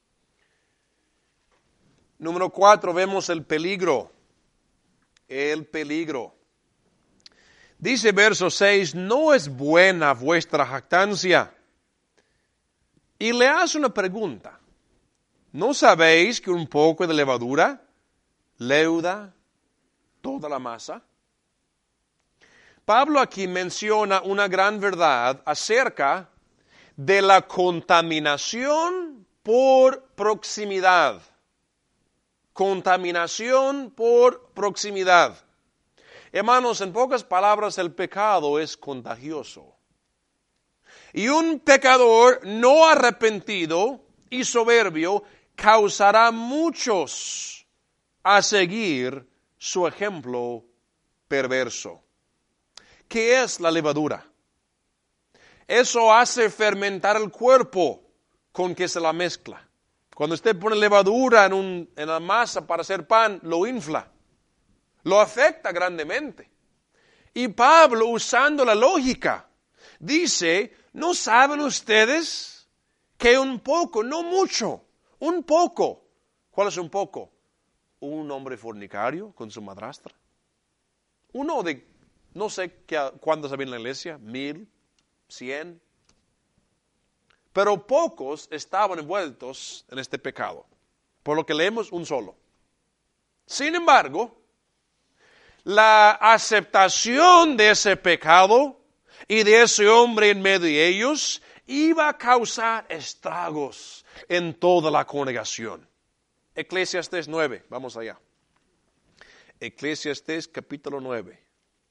Número cuatro, vemos el peligro. El peligro. Dice verso seis, no es buena vuestra jactancia. Y le hace una pregunta. ¿No sabéis que un poco de levadura leuda toda la masa? Pablo aquí menciona una gran verdad acerca de la contaminación por proximidad. Contaminación por proximidad. Hermanos, en pocas palabras, el pecado es contagioso. Y un pecador no arrepentido y soberbio causará muchos a seguir su ejemplo perverso. ¿Qué es la levadura? Eso hace fermentar el cuerpo con que se la mezcla. Cuando usted pone levadura en, un, en la masa para hacer pan, lo infla. Lo afecta grandemente. Y Pablo, usando la lógica, dice, ¿no saben ustedes que un poco, no mucho, un poco? ¿Cuál es un poco? Un hombre fornicario con su madrastra. Uno de, no sé qué, cuántos había en la iglesia, mil, cien. Pero pocos estaban envueltos en este pecado. Por lo que leemos, un solo. Sin embargo, la aceptación de ese pecado y de ese hombre en medio de ellos iba a causar estragos en toda la congregación. Eclesiastés nueve, vamos allá. Eclesiastés capítulo nueve.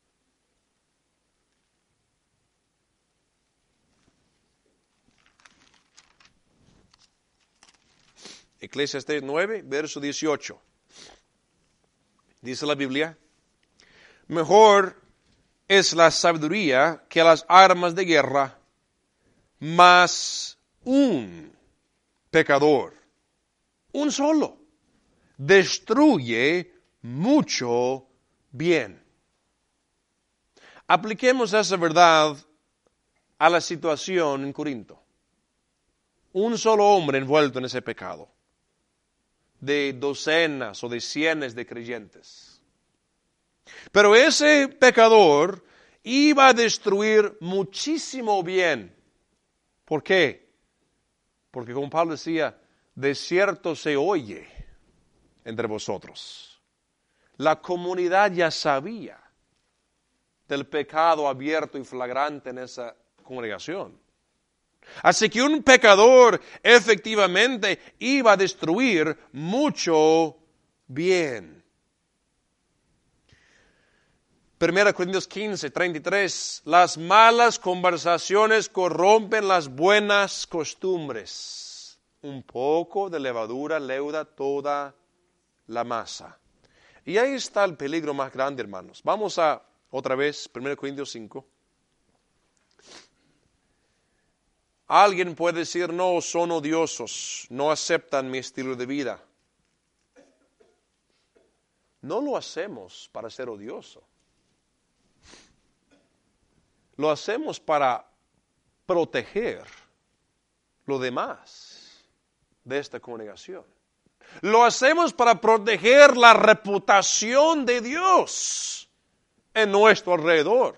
Eclesiastés nueve, verso dieciocho. Dice la Biblia, mejor es la sabiduría que las armas de guerra, mas un pecador, un solo, destruye mucho bien. Apliquemos esa verdad a la situación en Corinto. Un solo hombre envuelto en ese pecado, de docenas o de cienes de creyentes. Pero ese pecador iba a destruir muchísimo bien. ¿Por qué? Porque como Pablo decía, de cierto se oye entre vosotros. La comunidad ya sabía del pecado abierto y flagrante en esa congregación. Así que un pecador efectivamente iba a destruir mucho bien. Primera Corintios quince, treinta y tres. Las malas conversaciones corrompen las buenas costumbres. Un poco de levadura leuda toda la masa. Y ahí está el peligro más grande, hermanos. Vamos a, otra vez, Primera Corintios cinco. Alguien puede decir, no, son odiosos, no aceptan mi estilo de vida. No lo hacemos para ser odioso. Lo hacemos para proteger lo demás de esta congregación. Lo hacemos para proteger la reputación de Dios en nuestro alrededor.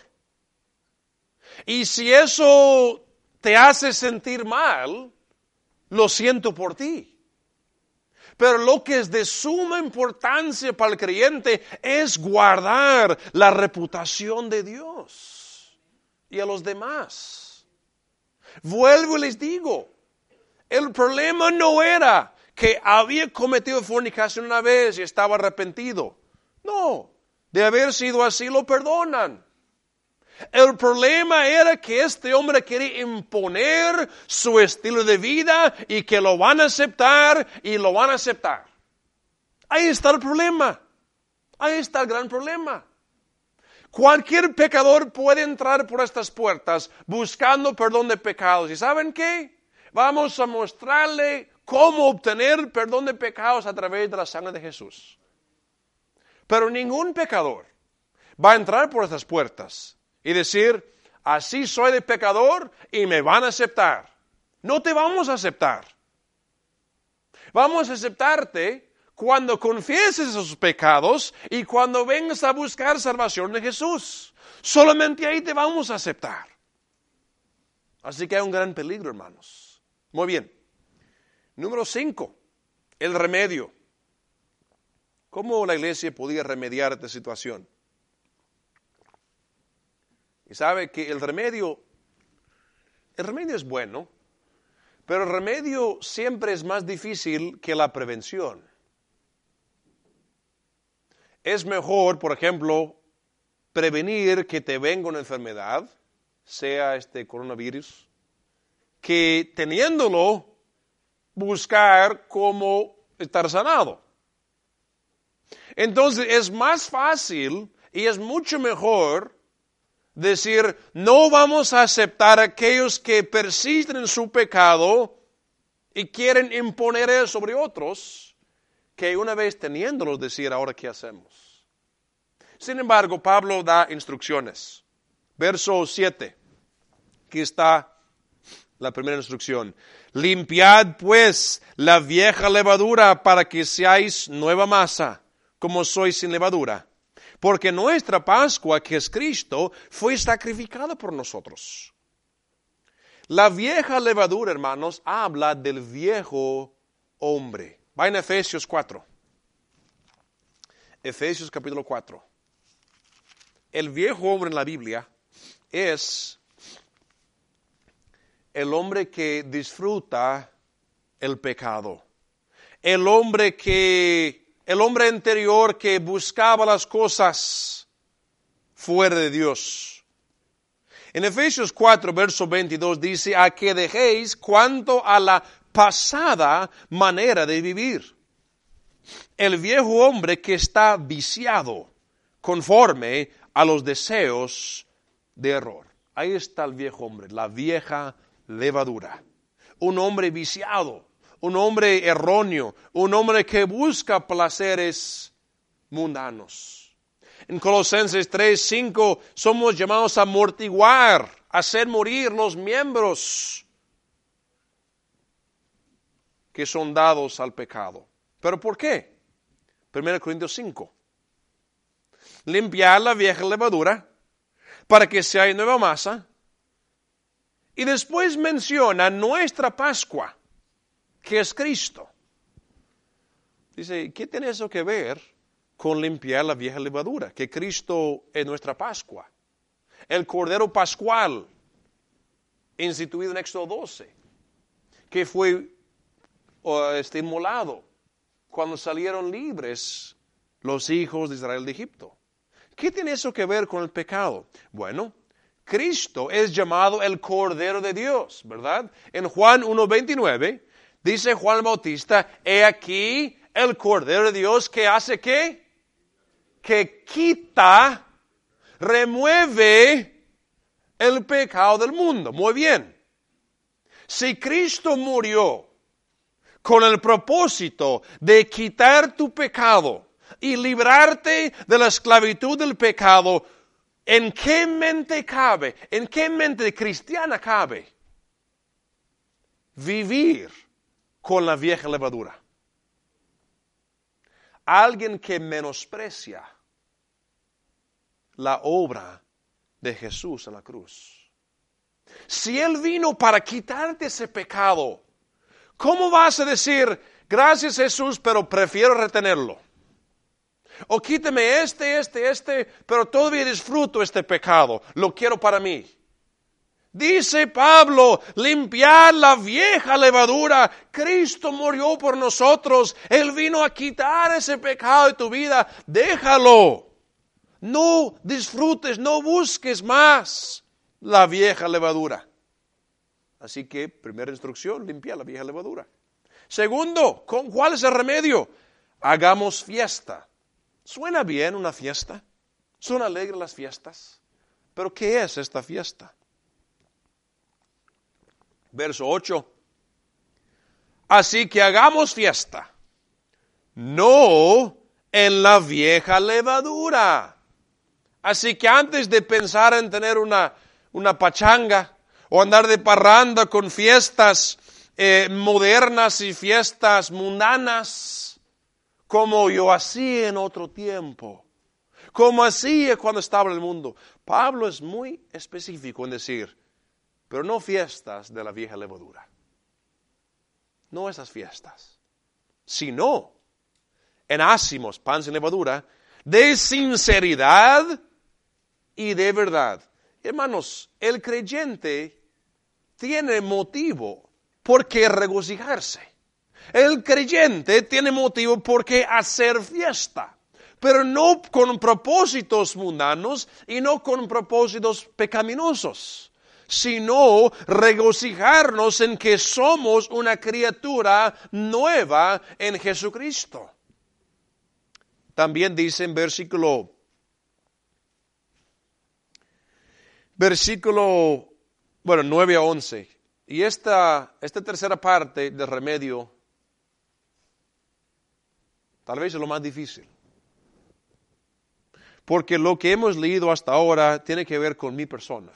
Y si eso te hace sentir mal, lo siento por ti. Pero lo que es de suma importancia para el creyente es guardar la reputación de Dios y a los demás. Vuelvo y les digo, el problema no era que había cometido fornicación una vez y estaba arrepentido. No, de haber sido así lo perdonan. El problema era que este hombre quería imponer su estilo de vida y que lo van a aceptar y lo van a aceptar. Ahí está el problema. Ahí está el gran problema. Cualquier pecador puede entrar por estas puertas buscando perdón de pecados. ¿Y saben qué? Vamos a mostrarle cómo obtener perdón de pecados a través de la sangre de Jesús. Pero ningún pecador va a entrar por estas puertas y decir, así soy de pecador y me van a aceptar. No te vamos a aceptar. Vamos a aceptarte cuando confieses esos pecados y cuando vengas a buscar salvación de Jesús. Solamente ahí te vamos a aceptar. Así que hay un gran peligro, hermanos. Muy bien. Número cinco, el remedio. ¿Cómo la iglesia podía remediar esta situación? Y sabe que el remedio, el remedio es bueno, pero el remedio siempre es más difícil que la prevención. Es mejor, por ejemplo, prevenir que te venga una enfermedad, sea este coronavirus, que teniéndolo, buscar cómo estar sanado. Entonces es más fácil y es mucho mejor decir, no vamos a aceptar a aquellos que persisten en su pecado y quieren imponer eso sobre otros, que una vez teniéndolos decir, ahora ¿qué hacemos? Sin embargo, Pablo da instrucciones. Verso siete, aquí está la primera instrucción. Limpiad pues la vieja levadura para que seáis nueva masa, como sois sin levadura. Porque nuestra Pascua, que es Cristo, fue sacrificada por nosotros. La vieja levadura, hermanos, habla del viejo hombre. Va en Efesios cuatro. Efesios capítulo cuatro. El viejo hombre en la Biblia es el hombre que disfruta el pecado. el hombre que, el hombre anterior que buscaba las cosas fuera de Dios. En Efesios cuatro, verso veintidós dice, a que dejéis cuanto a la pasada manera de vivir. El viejo hombre que está viciado conforme a los deseos de error. Ahí está el viejo hombre, la vieja levadura. Un hombre viciado, un hombre erróneo, un hombre que busca placeres mundanos. En Colosenses tres, cinco somos llamados a amortiguar, a hacer morir los miembros que son dados al pecado. ¿Pero por qué? primero Corintios cinco. Limpiar la vieja levadura para que sea nueva masa. Y después menciona nuestra Pascua, que es Cristo. Dice, ¿qué tiene eso que ver con limpiar la vieja levadura? Que Cristo es nuestra Pascua. El Cordero Pascual, instituido en Éxodo doce, que fue uh, este, inmolado cuando salieron libres los hijos de Israel de Egipto. ¿Qué tiene eso que ver con el pecado? Bueno, Cristo es llamado el Cordero de Dios, ¿verdad? En Juan uno veintinueve dice Juan el Bautista, he aquí el Cordero de Dios que hace ¿qué? Que quita, remueve el pecado del mundo. Muy bien. Si Cristo murió con el propósito de quitar tu pecado y librarte de la esclavitud del pecado, ¿en qué mente cabe? ¿En qué mente cristiana cabe vivir con la vieja levadura? Alguien que menosprecia la obra de Jesús en la cruz. Si Él vino para quitarte ese pecado, ¿cómo vas a decir, gracias Jesús, pero prefiero retenerlo? O quíteme este, este, este, pero todavía disfruto este pecado, lo quiero para mí. Dice Pablo, limpiar la vieja levadura. Cristo murió por nosotros. Él vino a quitar ese pecado de tu vida. Déjalo. No disfrutes, no busques más la vieja levadura. Así que, primera instrucción, limpiar la vieja levadura. Segundo, ¿cuál es el remedio? Hagamos fiesta. ¿Suena bien una fiesta? ¿Son alegres las fiestas? ¿Pero qué es esta fiesta? Verso ocho. Así que hagamos fiesta, no en la vieja levadura. Así que antes de pensar en tener una, una pachanga o andar de parranda con fiestas eh, modernas y fiestas mundanas, como yo hacía en otro tiempo, como hacía cuando estaba en el mundo. Pablo es muy específico en decir, pero no fiestas de la vieja levadura. No esas fiestas, sino en ácimos, pan sin levadura, de sinceridad y de verdad. Hermanos, el creyente tiene motivo por qué regocijarse. El creyente tiene motivo por qué hacer fiesta, pero no con propósitos mundanos y no con propósitos pecaminosos, sino regocijarnos en que somos una criatura nueva en Jesucristo. También dice en versículo, versículo, bueno, nueve a once, y esta, esta tercera parte del remedio, tal vez es lo más difícil. Porque lo que hemos leído hasta ahora tiene que ver con mi persona,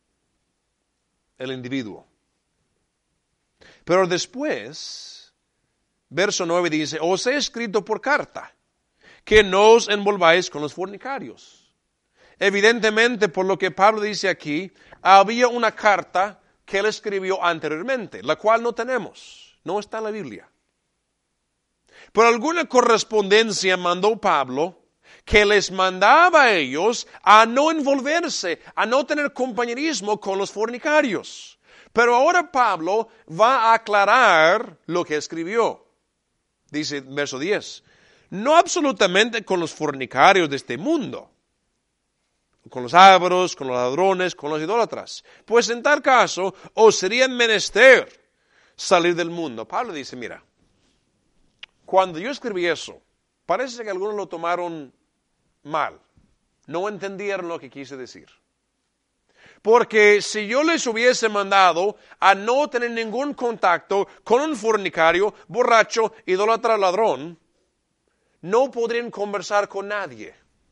el individuo. Pero después, verso nueve dice, os he escrito por carta, que no os envolváis con los fornicarios. Evidentemente, por lo que Pablo dice aquí, había una carta que él escribió anteriormente, la cual no tenemos, no está en la Biblia. Por alguna correspondencia mandó Pablo que les mandaba a ellos a no envolverse, a no tener compañerismo con los fornicarios. Pero ahora Pablo va a aclarar lo que escribió. Dice verso diez, no absolutamente con los fornicarios de este mundo, con los ávaros, con los ladrones, con los idólatras, pues en tal caso os sería menester salir del mundo. Pablo dice, mira, cuando yo escribí eso, parece que algunos lo tomaron mal, no entendieron lo que quise decir. Porque si yo les hubiese mandado a no tener ningún contacto con un fornicario, borracho, idólatra, ladrón, no podrían conversar con nadie.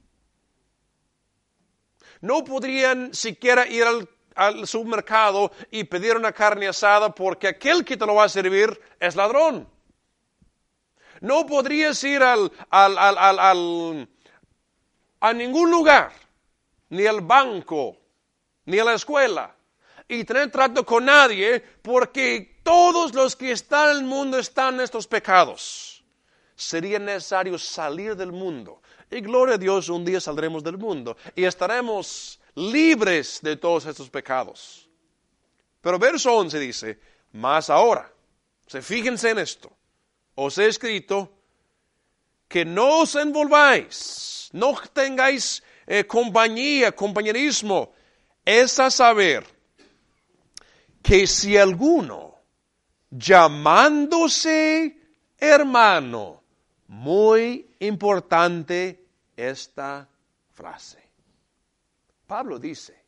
No podrían siquiera ir al, al supermercado y pedir una carne asada porque aquel que te lo va a servir es ladrón. No podrías ir al, al, al, al, al, a ningún lugar, ni al banco, ni a la escuela, y tener trato con nadie, porque todos los que están en el mundo están en estos pecados. Sería necesario salir del mundo. Y gloria a Dios, un día saldremos del mundo y estaremos libres de todos estos pecados. Pero verso once dice, más ahora, se fíjense en esto, os he escrito que no os envolváis, no tengáis eh, compañía, compañerismo, es a saber que si alguno, llamándose hermano, muy importante esta frase. Pablo dice,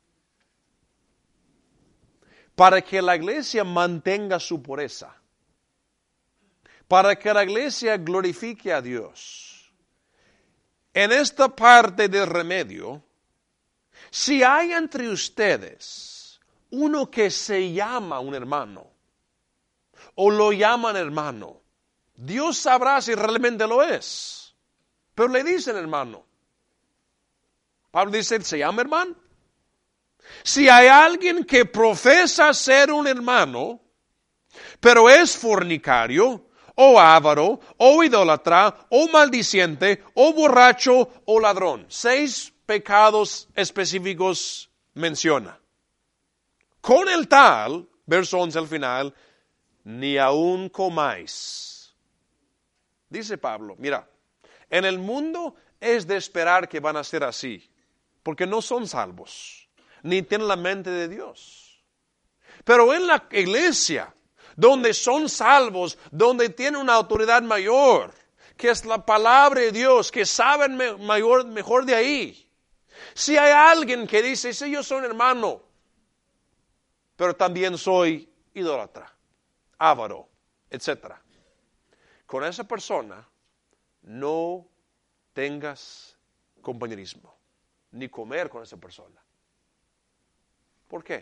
para que la iglesia mantenga su pureza, para que la iglesia glorifique a Dios, en esta parte del remedio, si hay entre ustedes uno que se llama un hermano, o lo llaman hermano, Dios sabrá si realmente lo es. Pero le dicen hermano. Pablo dice, ¿se llama hermano? Si hay alguien que profesa ser un hermano, pero es fornicario, o avaro, o idólatra, o maldiciente, o borracho, o ladrón. Seis pecados específicos menciona. Con el tal, verso once al final, ni aun comáis. Dice Pablo, mira, en el mundo es de esperar que van a ser así, porque no son salvos, ni tienen la mente de Dios. Pero en la iglesia, donde son salvos, donde tienen una autoridad mayor, que es la palabra de Dios, que saben mayor, mejor de ahí. Si hay alguien que dice, sí, yo soy un hermano, pero también soy idólatra, avaro, etcétera. Con esa persona no tengas compañerismo, ni comer con esa persona. ¿Por qué?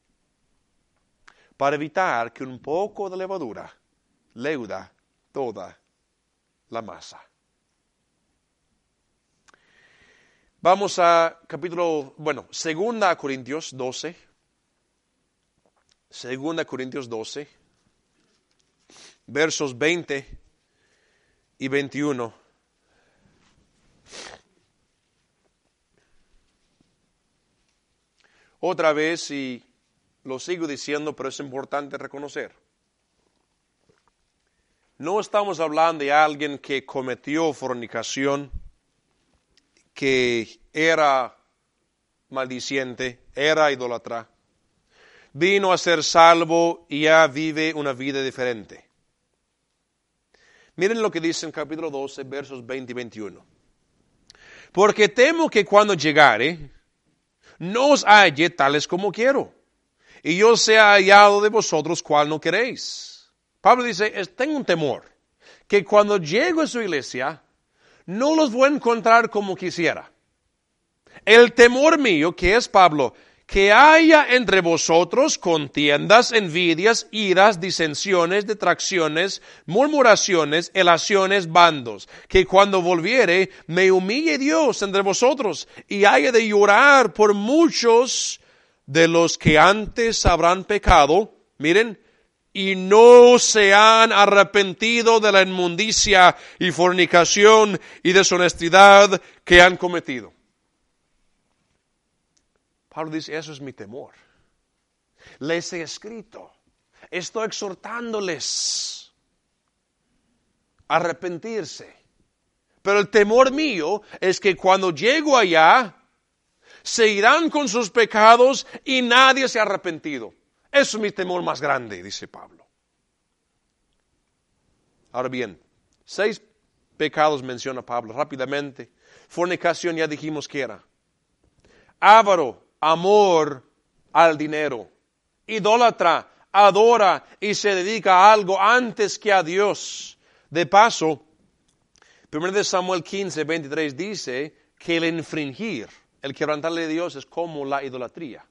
Para evitar que un poco de levadura leuda toda la masa. Vamos a capítulo, bueno, segunda Corintios doce. Segunda Corintios doce, versos veinte y veintiuno. Otra vez, y lo sigo diciendo, pero es importante reconocer. No estamos hablando de alguien que cometió fornicación, que era maldiciente, era idólatra, vino a ser salvo y ya vive una vida diferente. Miren lo que dice en capítulo doce, versos veinte y veintiuno. Porque temo que cuando llegare, no os halle tales como quiero, y yo sea hallado de vosotros cual no queréis. Pablo dice, tengo un temor, que cuando llego a su iglesia, no los voy a encontrar como quisiera. El temor mío, que es Pablo, que haya entre vosotros contiendas, envidias, iras, disensiones, detracciones, murmuraciones, elaciones, bandos, que cuando volviere me humille Dios entre vosotros y haya de llorar por muchos de los que antes habrán pecado, miren, y no se han arrepentido de la inmundicia y fornicación y deshonestidad que han cometido. Pablo dice, eso es mi temor. Les he escrito, estoy exhortándoles arrepentirse. Pero el temor mío es que cuando llego allá, se irán con sus pecados y nadie se ha arrepentido. Eso es mi temor más grande, dice Pablo. Ahora bien, seis pecados menciona Pablo rápidamente. Fornicación ya dijimos que era. Avaro, amor al dinero. Idólatra, adora y se dedica a algo antes que a Dios. De paso, primero de Samuel quince, veintitrés dice que el infringir, el quebrantarle a Dios es como la idolatría.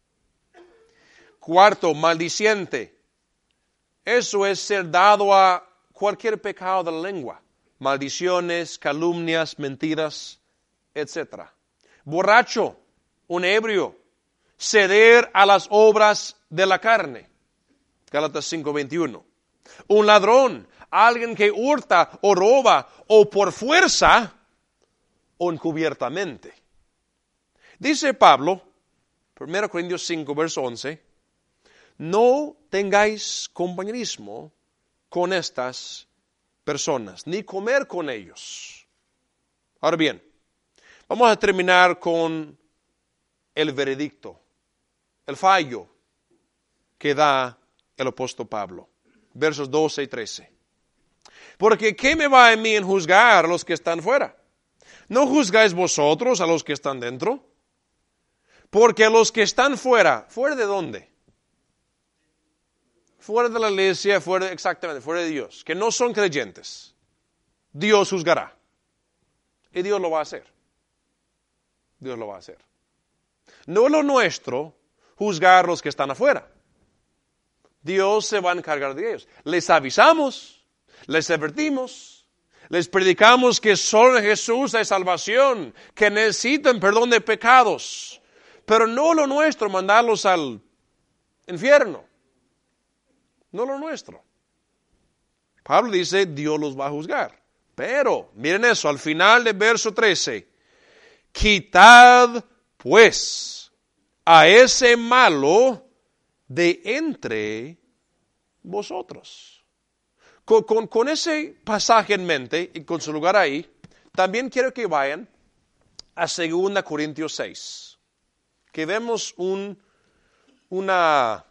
Cuarto, maldiciente. Eso es ser dado a cualquier pecado de la lengua. Maldiciones, calumnias, mentiras, etcétera. Borracho, un ebrio, ceder a las obras de la carne. Gálatas cinco, veintiuno. Un ladrón, alguien que hurta o roba o por fuerza o encubiertamente. Dice Pablo, primero Corintios cinco, verso once, no tengáis compañerismo con estas personas, ni comer con ellos. Ahora bien, vamos a terminar con el veredicto, el fallo que da el apóstol Pablo. Versos doce y trece. Porque ¿qué me va a mí en juzgar a los que están fuera? ¿No juzgáis vosotros a los que están dentro? Porque a los que están fuera, ¿fuera de dónde? Fuera de la iglesia, fuera de, exactamente, fuera de Dios, que no son creyentes. Dios juzgará. Y Dios lo va a hacer. Dios lo va a hacer. No es lo nuestro juzgar a los que están afuera. Dios se va a encargar de ellos. Les avisamos, les advertimos, les predicamos que solo en Jesús hay salvación, que necesitan perdón de pecados. Pero no lo nuestro mandarlos al infierno. No lo nuestro. Pablo dice, Dios los va a juzgar. Pero, miren eso, al final del verso trece. Quitad, pues, a ese malo de entre vosotros. Con, con, con ese pasaje en mente y con su lugar ahí, también quiero que vayan a segunda Corintios seis. Que vemos un, una,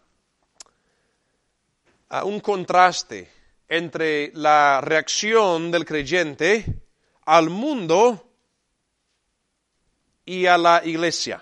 uh, un contraste entre la reacción del creyente al mundo y a la iglesia.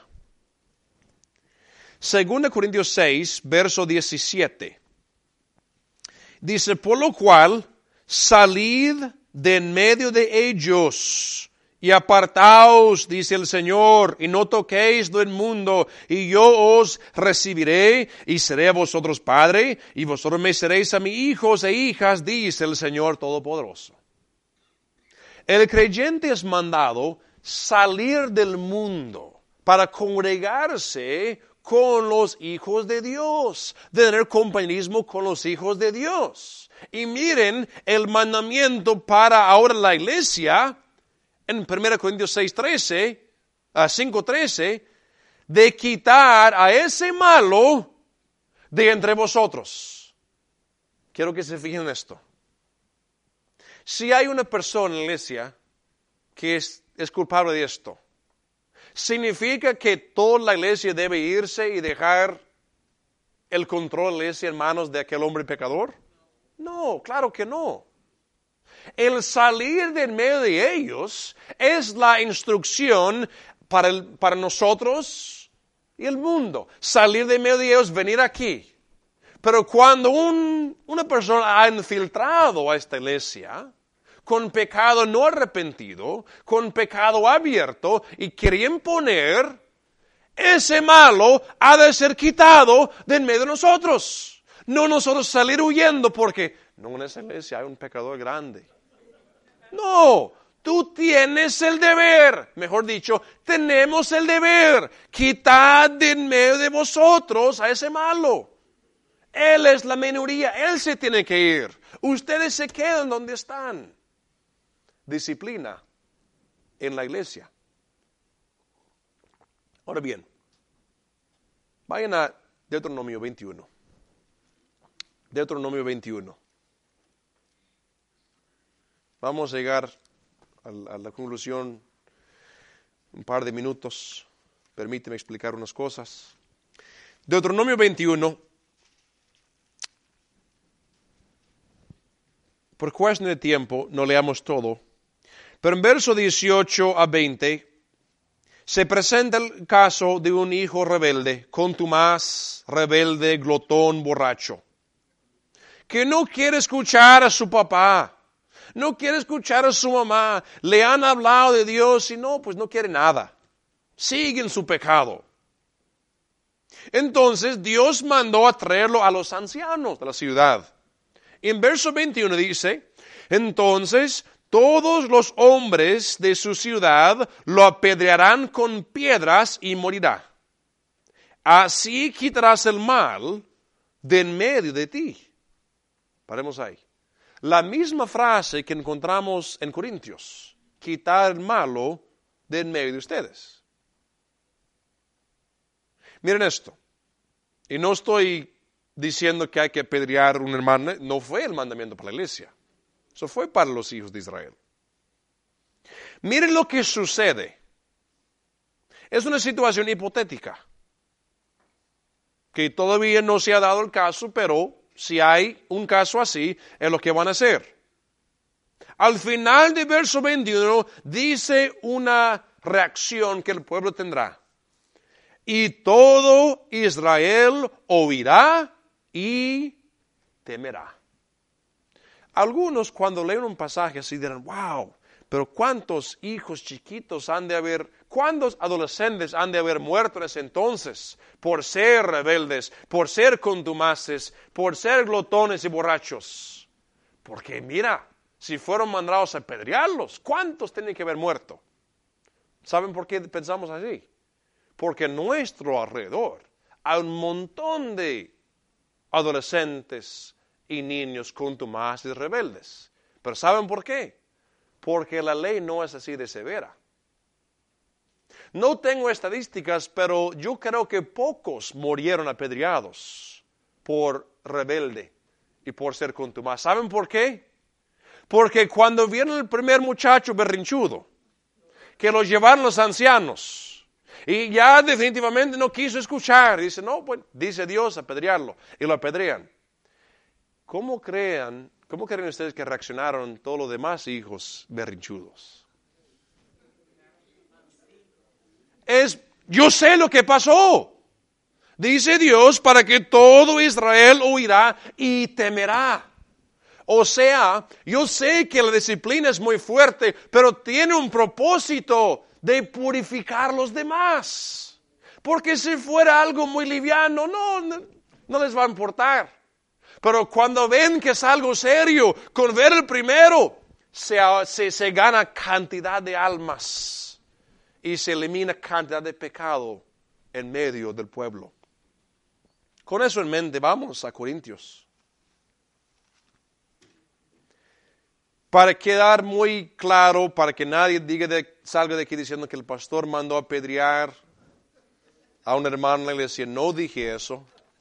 Segunda Corintios seis, verso diecisiete. Dice, por lo cual, salid de en medio de ellos y apartaos, dice el Señor, y no toquéis lo inmundo, y yo os recibiré, y seré a vosotros padre, y vosotros me seréis a mis hijos e hijas, dice el Señor Todopoderoso. El creyente es mandado salir del mundo para congregarse con los hijos de Dios, de tener compañerismo con los hijos de Dios. Y miren el mandamiento para ahora la iglesia, en primero Corintios seis, trece, cinco, trece, de quitar a ese malo de entre vosotros. Quiero que se fijen en esto. Si hay una persona en la iglesia que es, es culpable de esto, ¿significa que toda la iglesia debe irse y dejar el control de la iglesia en manos de aquel hombre pecador? No, claro que no. El salir de en medio de ellos es la instrucción para, el, para nosotros y el mundo. Salir de en medio de ellos, venir aquí. Pero cuando un, una persona ha infiltrado a esta iglesia con pecado no arrepentido, con pecado abierto y quiere imponer, ese malo ha de ser quitado de en medio de nosotros. No nosotros salir huyendo porque no, en esa iglesia hay un pecador grande. No, tú tienes el deber, mejor dicho, tenemos el deber, quitad de en medio de vosotros a ese malo. Él es la minoría, él se tiene que ir. Ustedes se quedan donde están. Disciplina en la iglesia. Ahora bien, vayan a Deuteronomio veintiuno. Deuteronomio veintiuno. Vamos a llegar a la, a la conclusión un par de minutos. Permíteme explicar unas cosas. Deuteronomio veintiuno. Por cuestión de tiempo, no leamos todo. Pero en verso dieciocho a veinte, se presenta el caso de un hijo rebelde, contumaz, rebelde, glotón, borracho, que no quiere escuchar a su papá, no quiere escuchar a su mamá. Le han hablado de Dios y no, pues no quiere nada. Sigue en su pecado. Entonces Dios mandó a traerlo a los ancianos de la ciudad. Y en verso veintiuno dice, entonces todos los hombres de su ciudad lo apedrearán con piedras y morirá. Así quitarás el mal de en medio de ti. Paremos ahí. La misma frase que encontramos en Corintios. Quitar el malo de en medio de ustedes. Miren esto. Y no estoy diciendo que hay que apedrear a un hermano. No fue el mandamiento para la iglesia. Eso fue para los hijos de Israel. Miren lo que sucede. Es una situación hipotética. Que todavía no se ha dado el caso, pero si hay un caso así, es lo que van a hacer. Al final del verso veintiuno dice una reacción que el pueblo tendrá. Y todo Israel oirá y temerá. Algunos cuando leen un pasaje así dirán, wow, pero cuántos hijos chiquitos han de haber, cuántos adolescentes han de haber muerto en ese entonces por ser rebeldes, por ser contumaces, por ser glotones y borrachos. Porque mira, si fueron mandados a apedrearlos, ¿cuántos tienen que haber muerto? ¿Saben por qué pensamos así? Porque a nuestro alrededor hay un montón de adolescentes y niños contumaces y rebeldes. ¿Pero saben por qué? Porque la ley no es así de severa. No tengo estadísticas, pero yo creo que pocos murieron apedreados por rebelde y por ser contumaz. ¿Saben por qué? Porque cuando vieron el primer muchacho berrinchudo, que lo llevaron los ancianos, y ya definitivamente no quiso escuchar. Dice, no, pues, dice Dios, apedrearlo. Y lo apedrean. ¿Cómo crean, cómo creen ustedes que reaccionaron todos los demás hijos berrinchudos? Es, yo sé lo que pasó. Dice Dios, para que todo Israel oirá y temerá. O sea, yo sé que la disciplina es muy fuerte, pero tiene un propósito de purificar los demás. Porque si fuera algo muy liviano, no, no, no les va a importar. Pero cuando ven que es algo serio, con ver el primero, se, se, se gana cantidad de almas y se elimina cantidad de pecado en medio del pueblo. Con eso en mente, vamos a Corintios. Para quedar muy claro, para que nadie diga de, salga de aquí diciendo que el pastor mandó a apedrear a un hermano en la iglesia, no dije eso.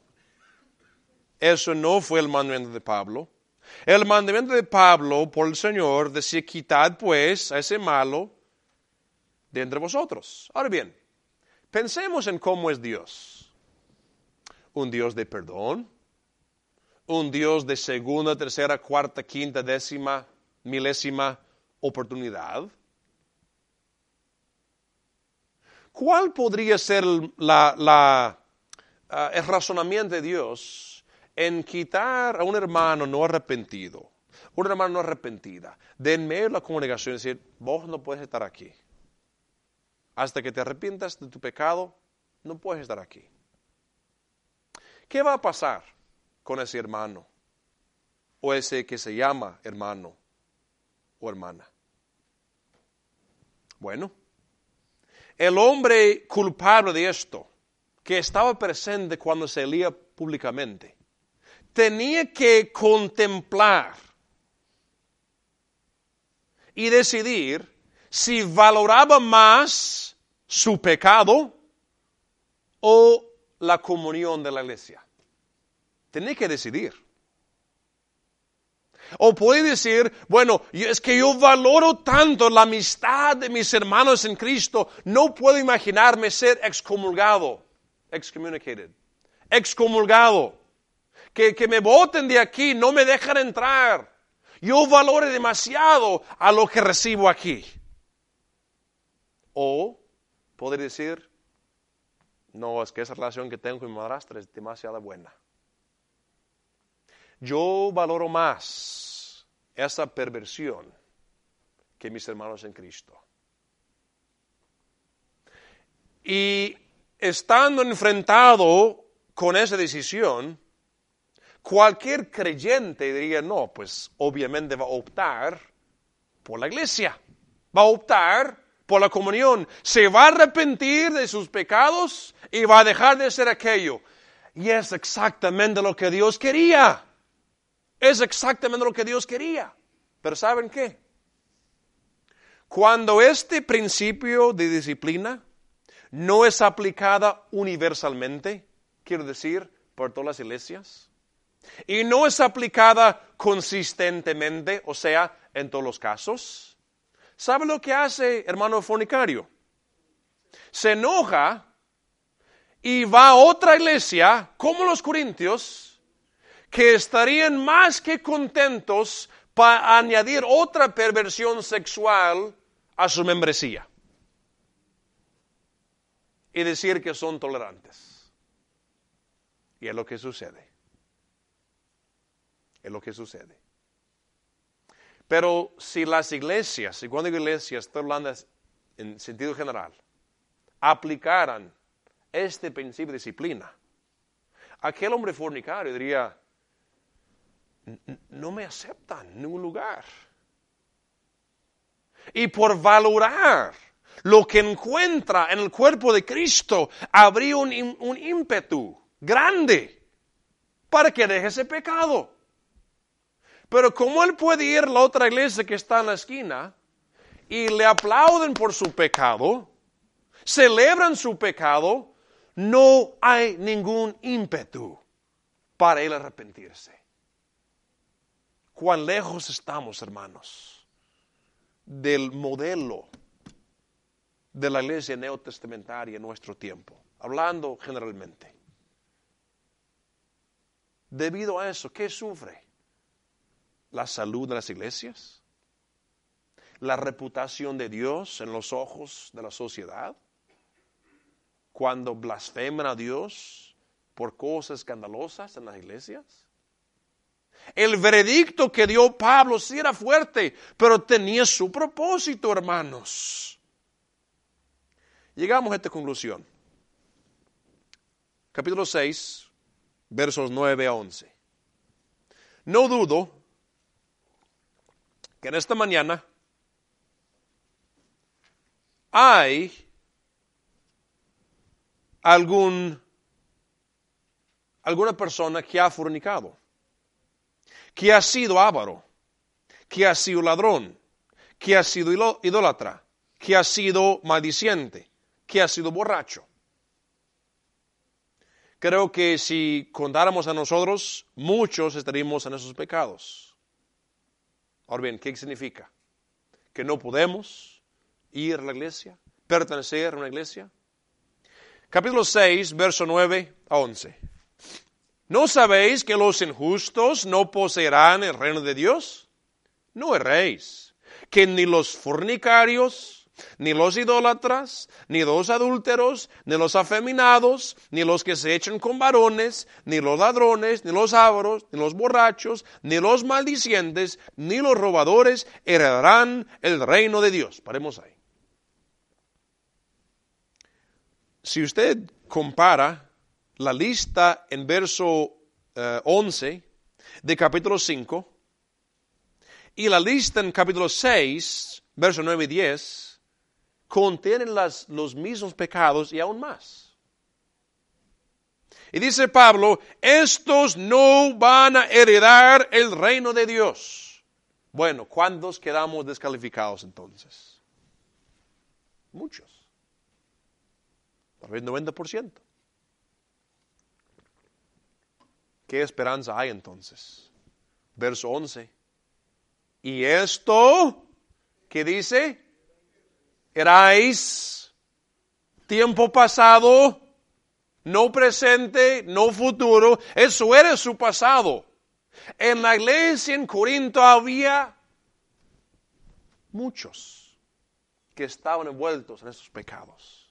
Eso no fue el mandamiento de Pablo. El mandamiento de Pablo por el Señor decía, quitad pues a ese malo de entre vosotros. Ahora bien, pensemos en cómo es Dios. Un Dios de perdón, un Dios de segunda, tercera, cuarta, quinta, décima, milésima oportunidad. ¿Cuál podría ser la, la, uh, el razonamiento de Dios en quitar a un hermano no arrepentido, una hermana no arrepentida, de en medio de la congregación y decir, vos no puedes estar aquí? Hasta que te arrepientas de tu pecado, no puedes estar aquí. ¿Qué va a pasar con ese hermano? O ese que se llama hermano o hermana. Bueno, el hombre culpable de esto, que estaba presente cuando se leía públicamente, tenía que contemplar y decidir si valoraba más su pecado o la comunión de la iglesia. Tenía que decidir. O puede decir, bueno, es que yo valoro tanto la amistad de mis hermanos en Cristo, no puedo imaginarme ser excomulgado, excommunicated, excomulgado, que, que me boten de aquí, no me dejan entrar. Yo valoro demasiado a lo que recibo aquí. O puede decir, no, es que esa relación que tengo con mi madrastra es demasiado buena. Yo valoro más esa perversión que mis hermanos en Cristo. Y estando enfrentado con esa decisión, cualquier creyente diría, no, pues obviamente va a optar por la iglesia, va a optar por la comunión, se va a arrepentir de sus pecados y va a dejar de hacer aquello. Y es exactamente lo que Dios quería. Es exactamente lo que Dios quería. Pero ¿saben qué? Cuando este principio de disciplina no es aplicada universalmente, quiero decir, por todas las iglesias, y no es aplicada consistentemente, o sea, en todos los casos, ¿sabe lo que hace hermano fornicario? Se enoja y va a otra iglesia, como los corintios, que estarían más que contentos para añadir otra perversión sexual a su membresía. Y decir que son tolerantes. Y es lo que sucede. Es lo que sucede. Pero si las iglesias, y cuando digo iglesias, estoy hablando en sentido general, aplicaran este principio de disciplina, aquel hombre fornicario diría, no me aceptan en ningún lugar. Y por valorar lo que encuentra en el cuerpo de Cristo, habría un, un ímpetu grande para que deje ese pecado. Pero como él puede ir a la otra iglesia que está en la esquina y le aplauden por su pecado, celebran su pecado, no hay ningún ímpetu para él arrepentirse. Cuán lejos estamos, hermanos, del modelo de la iglesia neotestamentaria en nuestro tiempo, hablando generalmente. Debido a eso, ¿qué sufre? La salud de las iglesias, la reputación de Dios en los ojos de la sociedad, cuando blasfeman a Dios por cosas escandalosas en las iglesias. El veredicto que dio Pablo sí era fuerte, pero tenía su propósito, hermanos. Llegamos a esta conclusión. Capítulo seis, versos nueve a once. No dudo que en esta mañana hay algún, alguna persona que ha fornicado, que ha sido avaro, que ha sido ladrón, que ha sido idólatra, que ha sido maldiciente, que ha sido borracho. Creo que si contáramos a nosotros, muchos estaríamos en esos pecados. Ahora bien, ¿qué significa? Que no podemos ir a la iglesia, pertenecer a una iglesia. Capítulo seis, verso nueve a once. ¿No sabéis que los injustos no poseerán el reino de Dios? No erréis, que ni los fornicarios, ni los idólatras, ni los adúlteros, ni los afeminados, ni los que se echan con varones, ni los ladrones, ni los ávaros, ni los borrachos, ni los maldicientes, ni los robadores heredarán el reino de Dios. Paremos ahí. Si usted compara la lista en verso uh, once de capítulo cinco y la lista en capítulo seis, verso nueve y diez, contienen las, los mismos pecados y aún más. Y dice Pablo, estos no van a heredar el reino de Dios. Bueno, ¿cuántos quedamos descalificados entonces? Muchos. Tal vez noventa por ciento. ¿Qué esperanza hay entonces? Verso once. Y esto, ¿qué dice? Erais tiempo pasado, no presente, no futuro. Eso era su pasado. En la iglesia en Corinto había muchos que estaban envueltos en esos pecados.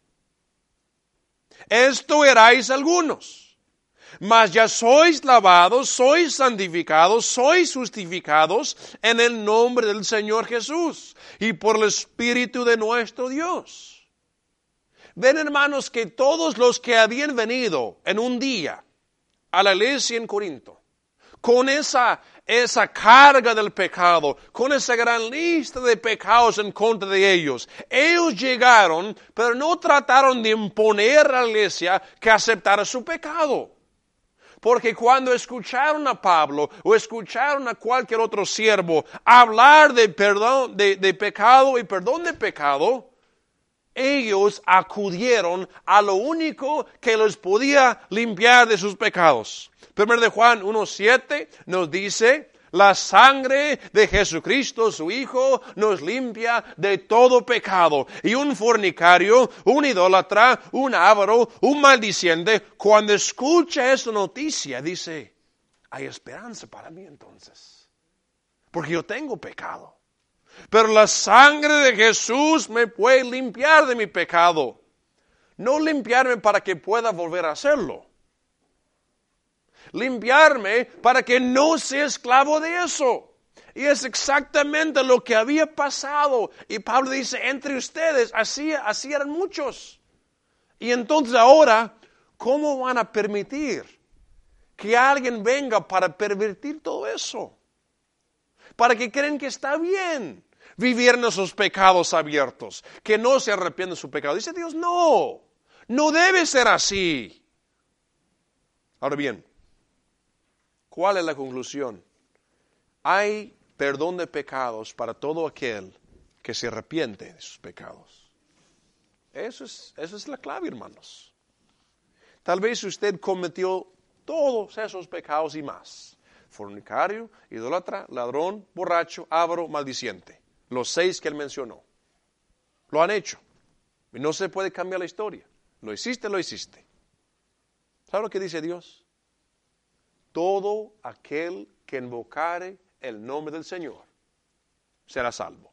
Esto erais algunos. Mas ya sois lavados, sois santificados, sois justificados en el nombre del Señor Jesús y por el Espíritu de nuestro Dios. Ven, hermanos, que todos los que habían venido en un día a la iglesia en Corinto, con esa, esa carga del pecado, con esa gran lista de pecados en contra de ellos, ellos llegaron, pero no trataron de imponer a la iglesia que aceptara su pecado. Porque cuando escucharon a Pablo o escucharon a cualquier otro siervo hablar de perdón, de, de pecado y perdón de pecado, ellos acudieron a lo único que los podía limpiar de sus pecados. Primero de Juan uno siete nos dice: la sangre de Jesucristo, su Hijo, nos limpia de todo pecado. Y un fornicario, un idólatra, un avaro, un maldiciente, cuando escucha esa noticia, dice: hay esperanza para mí entonces, porque yo tengo pecado. Pero la sangre de Jesús me puede limpiar de mi pecado. No limpiarme para que pueda volver a hacerlo. Limpiarme para que no sea esclavo de eso. Y es exactamente lo que había pasado. Y Pablo dice: entre ustedes, así, así eran muchos. Y entonces ahora, ¿cómo van a permitir que alguien venga para pervertir todo eso? Para que creen que está bien vivir en esos pecados abiertos, que no se arrepienten de su pecado. Dice Dios: no, no debe ser así. Ahora bien, ¿cuál es la conclusión? Hay perdón de pecados para todo aquel que se arrepiente de sus pecados. Eso es, eso es la clave, hermanos. Tal vez usted cometió todos esos pecados y más: fornicario, idólatra, ladrón, borracho, avaro, maldiciente. Los seis que él mencionó. Lo han hecho. Y no se puede cambiar la historia. Lo hiciste, lo hiciste. ¿Sabe lo que dice Dios? Todo aquel que invocare el nombre del Señor será salvo.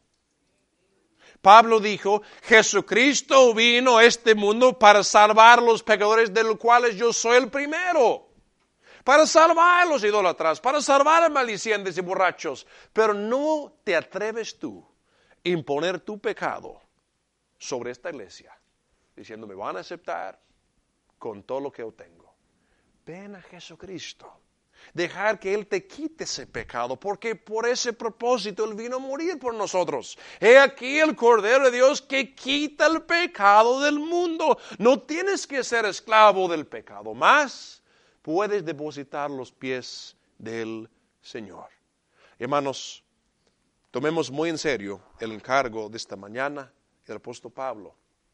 Pablo dijo: Jesucristo vino a este mundo para salvar a los pecadores, de los cuales yo soy el primero. Para salvar a los idólatras, para salvar a maldicientes y borrachos. Pero no te atreves tú a imponer tu pecado sobre esta iglesia, diciendo: me van a aceptar con todo lo que yo tengo. Ven a Jesucristo. Dejar que Él te quite ese pecado, porque por ese propósito Él vino a morir por nosotros. He aquí el Cordero de Dios que quita el pecado del mundo. No tienes que ser esclavo del pecado, más puedes depositar los pies del Señor. Hermanos, tomemos muy en serio el encargo de esta mañana del apóstol Pablo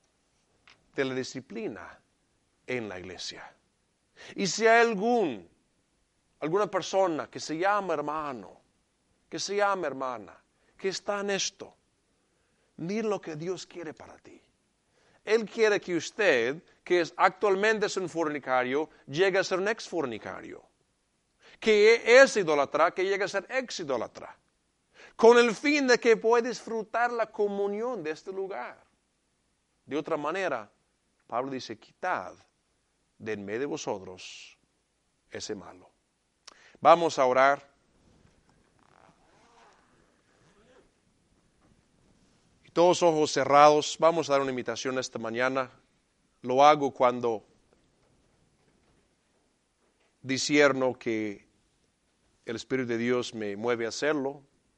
de la disciplina en la iglesia. Y si hay algún Alguna persona que se llama hermano, que se llama hermana, que está en esto, mira lo que Dios quiere para ti. Él quiere que usted, que es actualmente es un fornicario, llegue a ser un ex fornicario. Que es idólatra, que llegue a ser ex idólatra. Con el fin de que pueda disfrutar la comunión de este lugar. De otra manera, Pablo dice: quitad de en medio de vosotros ese malo. Vamos a orar. Y todos ojos cerrados, vamos a dar una invitación esta mañana. Lo hago cuando discierno que el Espíritu de Dios me mueve a hacerlo.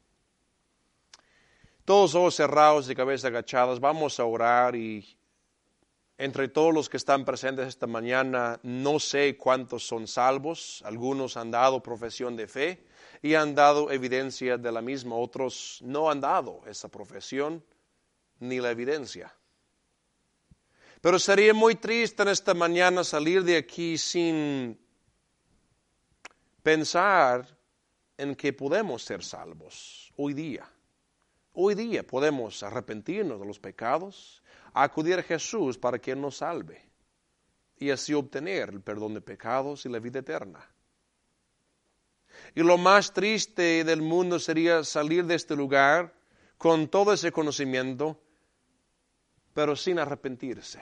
Todos ojos cerrados y cabezas agachadas, vamos a orar. Y entre todos los que están presentes esta mañana, no sé cuántos son salvos. Algunos han dado profesión de fe y han dado evidencia de la misma. Otros no han dado esa profesión ni la evidencia. Pero sería muy triste en esta mañana salir de aquí sin pensar en que podemos ser salvos hoy día. Hoy día podemos arrepentirnos de los pecados, acudir a Jesús para que Él nos salve y así obtener el perdón de pecados y la vida eterna. Y lo más triste del mundo sería salir de este lugar con todo ese conocimiento, pero sin arrepentirse.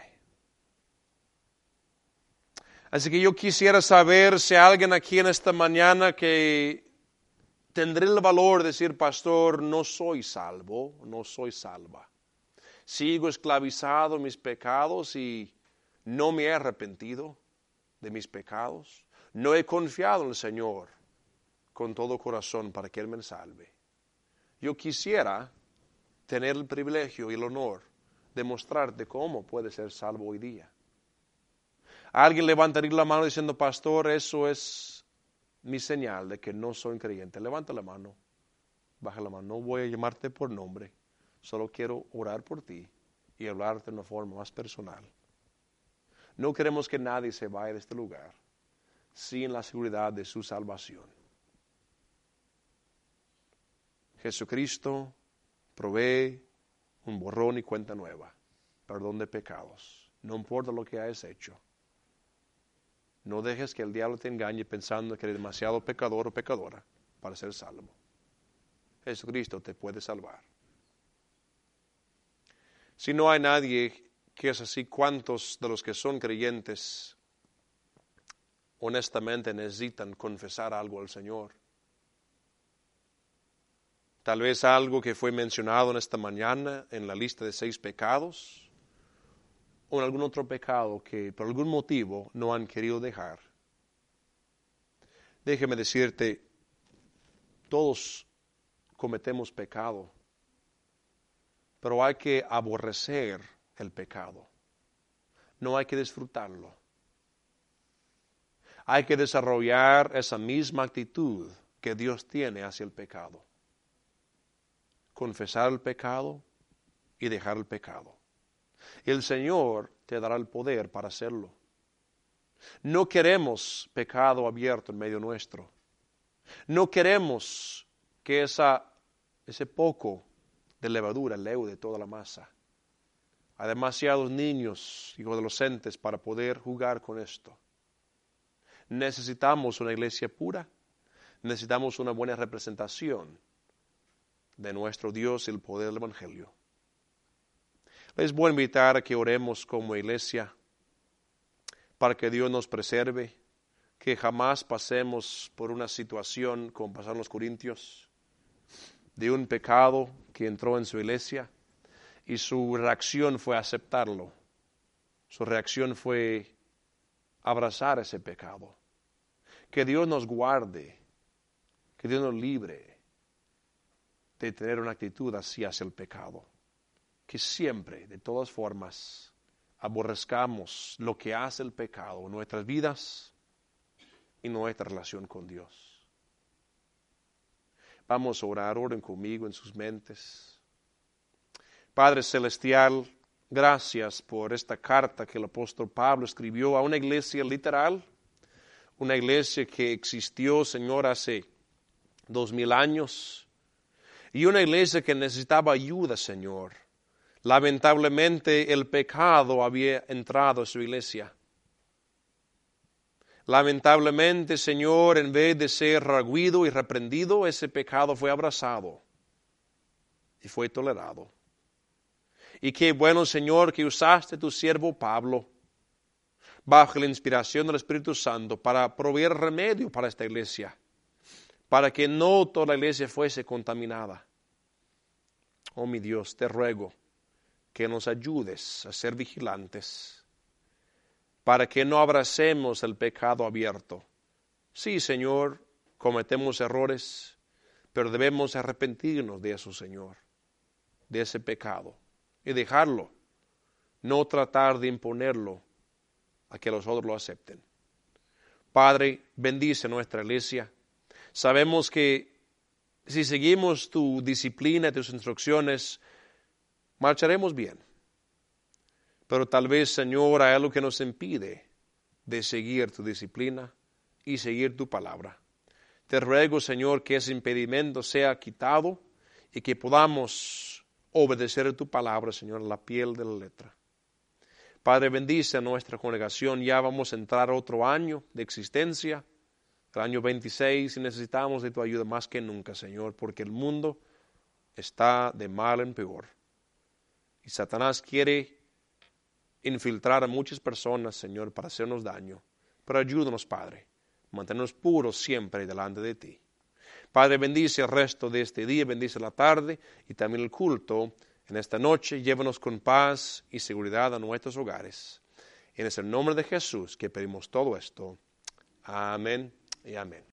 Así que yo quisiera saber si hay alguien aquí en esta mañana que tendrá el valor de decir, pastor, no soy salvo, no soy salva. Sigo esclavizado en mis pecados y no me he arrepentido de mis pecados. No he confiado en el Señor con todo corazón para que Él me salve. Yo quisiera tener el privilegio y el honor de mostrarte cómo puede ser salvo hoy día. Alguien levantaría la mano diciendo, pastor, eso es mi señal de que no soy creyente. Levanta la mano, baja la mano. No voy a llamarte por nombre, solo quiero orar por ti y hablarte de una forma más personal. No queremos que nadie se vaya de este lugar sin la seguridad de su salvación. Jesucristo provee un borrón y cuenta nueva, perdón de pecados. No importa lo que hayas hecho. No dejes que el diablo te engañe pensando que eres demasiado pecador o pecadora para ser salvo. Jesucristo te puede salvar. Si no hay nadie que es así, ¿cuántos de los que son creyentes honestamente necesitan confesar algo al Señor? Tal vez algo que fue mencionado en esta mañana en la lista de seis pecados, o en algún otro pecado que por algún motivo no han querido dejar. Déjeme decirte, todos cometemos pecado, pero hay que aborrecer el pecado. No hay que disfrutarlo. Hay que desarrollar esa misma actitud que Dios tiene hacia el pecado. Confesar el pecado y dejar el pecado. El Señor te dará el poder para hacerlo. No queremos pecado abierto en medio nuestro. No queremos que esa, ese poco de levadura leude toda la masa. Hay demasiados niños y adolescentes para poder jugar con esto. Necesitamos una iglesia pura. Necesitamos una buena representación de nuestro Dios y el poder del Evangelio. Les voy a invitar a que oremos como iglesia para que Dios nos preserve, que jamás pasemos por una situación como pasaron los corintios, de un pecado que entró en su iglesia y su reacción fue aceptarlo. Su reacción fue abrazar ese pecado. Que Dios nos guarde, que Dios nos libre de tener una actitud así hacia el pecado. Que siempre, de todas formas, aborrezcamos lo que hace el pecado en nuestras vidas y nuestra relación con Dios. Vamos a orar, oren conmigo en sus mentes. Padre Celestial, gracias por esta carta que el apóstol Pablo escribió a una iglesia literal, una iglesia que existió, Señor, hace dos mil años, y una iglesia que necesitaba ayuda, Señor. Lamentablemente el pecado había entrado a su iglesia. Lamentablemente, Señor, en vez de ser reguido y reprendido, ese pecado fue abrazado y fue tolerado. Y qué bueno, Señor, que usaste tu siervo Pablo bajo la inspiración del Espíritu Santo para proveer remedio para esta iglesia, para que no toda la iglesia fuese contaminada. Oh mi Dios, te ruego que nos ayudes a ser vigilantes, para que no abracemos el pecado abierto. Sí, Señor, cometemos errores, pero debemos arrepentirnos de eso, Señor, de ese pecado, y dejarlo, no tratar de imponerlo a que los otros lo acepten. Padre, bendice nuestra iglesia. Sabemos que si seguimos tu disciplina, tus instrucciones, marcharemos bien. Pero tal vez, Señor, hay algo que nos impide de seguir tu disciplina y seguir tu palabra. Te ruego, Señor, que ese impedimento sea quitado y que podamos obedecer tu palabra, Señor, a la piel de la letra. Padre, bendice a nuestra congregación. Ya vamos a entrar a otro año de existencia, el año veintiséis, y necesitamos de tu ayuda más que nunca, Señor, porque el mundo está de mal en peor. Y Satanás quiere infiltrar a muchas personas, Señor, para hacernos daño. Pero ayúdanos, Padre, mantenernos puros siempre delante de ti. Padre, bendice el resto de este día, bendice la tarde y también el culto en esta noche. Llévanos con paz y seguridad a nuestros hogares. En el nombre de Jesús que pedimos todo esto. Amén y amén.